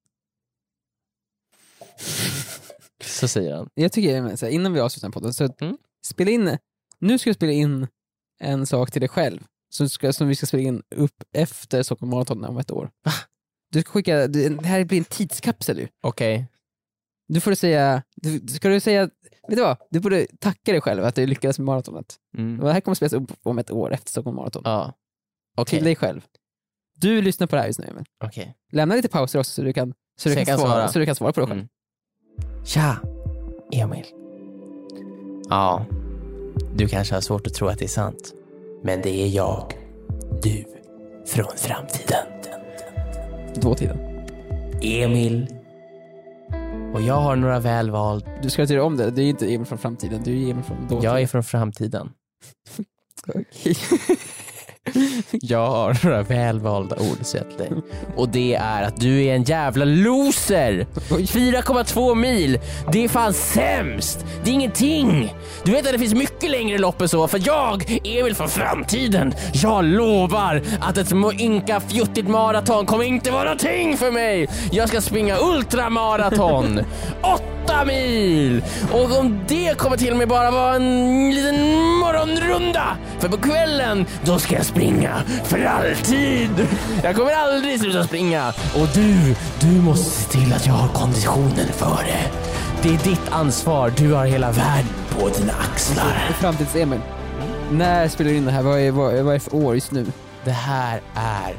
Så säger han. Jag tycker så här, innan vi avslutar podden så spela in. Nu ska vi spela in en sak till dig själv. Som vi ska spela in upp efter Stockholm Marathon om ett år. Va? Du ska skicka, det här blir en tidskapsel ju. Okej. Du får säga, ska du säga, vet du vad? Du borde tacka dig själv att du lyckades med maratonet. Och det här kommer spelas upp om ett år efter Stockholm Marathon. Ja. Okay. Till dig själv. Du lyssnar på det här just nu. Okej. Lämna lite pauser också så du kan svara på det själv. Tja, Emil. Ja, du kanske har svårt att tro att det är sant. Men det är jag, du, från framtiden. Dåtiden. Emil. Och jag har några välvald. Du ska göra om det, det är inte Emil från framtiden, du är Emil från dåtiden. Jag är från framtiden. Okej. Jag har några välvalda ord att säga till dig. Och det är att du är en jävla loser. 4,2 mil. Det är fan sämst. Det är ingenting. Du vet att det finns mycket längre lopp än så. För jag, Emil från framtiden, jag lovar att ett ynka fjuttigt maraton kommer inte vara någonting för mig. Jag ska springa ultramaraton. 8 mil. Och om det kommer till mig bara vara en liten morgonrunda. För på kvällen, då ska jag springa för alltid. Jag kommer aldrig sluta springa. Och du måste se till att jag har konditionen för det. Det är ditt ansvar. Du har hela världen på dina axlar. Framtids-Emil. När spelar du in det här? Vad är det för år just nu? Det här är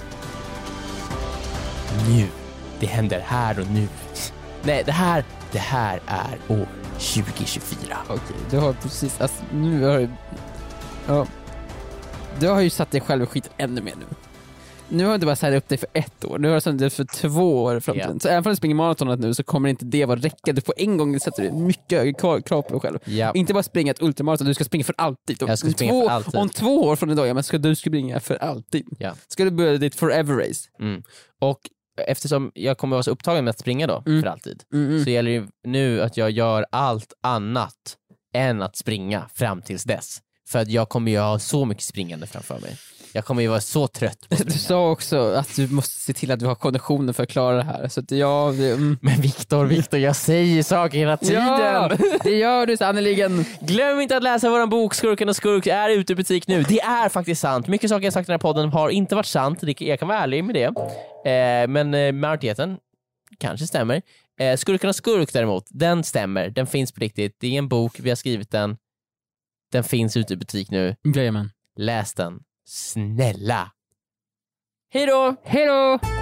nu. Det händer här och nu. Nej, det här är år 2024. Okej, du har precis... Alltså, nu har du... Ja. Du har ju satt dig själv och skit ännu mer nu. Nu har du bara satt upp dig för 1 år. Nu har du satt dig för 2 år framtiden. Yeah. Så även om du springer maratonet nu så kommer inte det vara räcka. Du får en gång sätta dig mycket högre krav på dig själv. Yeah. Inte bara springa ett ultramaraton, du ska springa för alltid. Jag ska springa för alltid. Om 2 år från idag, men du ska springa för alltid. Yeah. Ska du börja ditt forever race. Och eftersom jag kommer att vara så upptagen med att springa då för alltid, så gäller det nu att jag gör allt annat än att springa fram tills dess. För att jag kommer ju ha så mycket springande framför mig. Jag kommer ju vara så trött. Du sa också att du måste se till att du har konditionen för att klara det här. Så att Men Viktor, jag säger saker hela tiden. Ja, det gör du sannoliken. Glöm inte att läsa våran bok Skurken och Skurk är ute i butik nu. Det är faktiskt sant. Mycket saker jag sagt i den här podden har inte varit sant. Jag kan vara ärlig med det. Men majoriteten kanske stämmer. Skurken och Skurk däremot, den stämmer. Den finns på riktigt. Det är en bok, vi har skrivit den. Den finns ute i butik nu. Jajamän. Läs den. Snälla. Hej då! Hej då!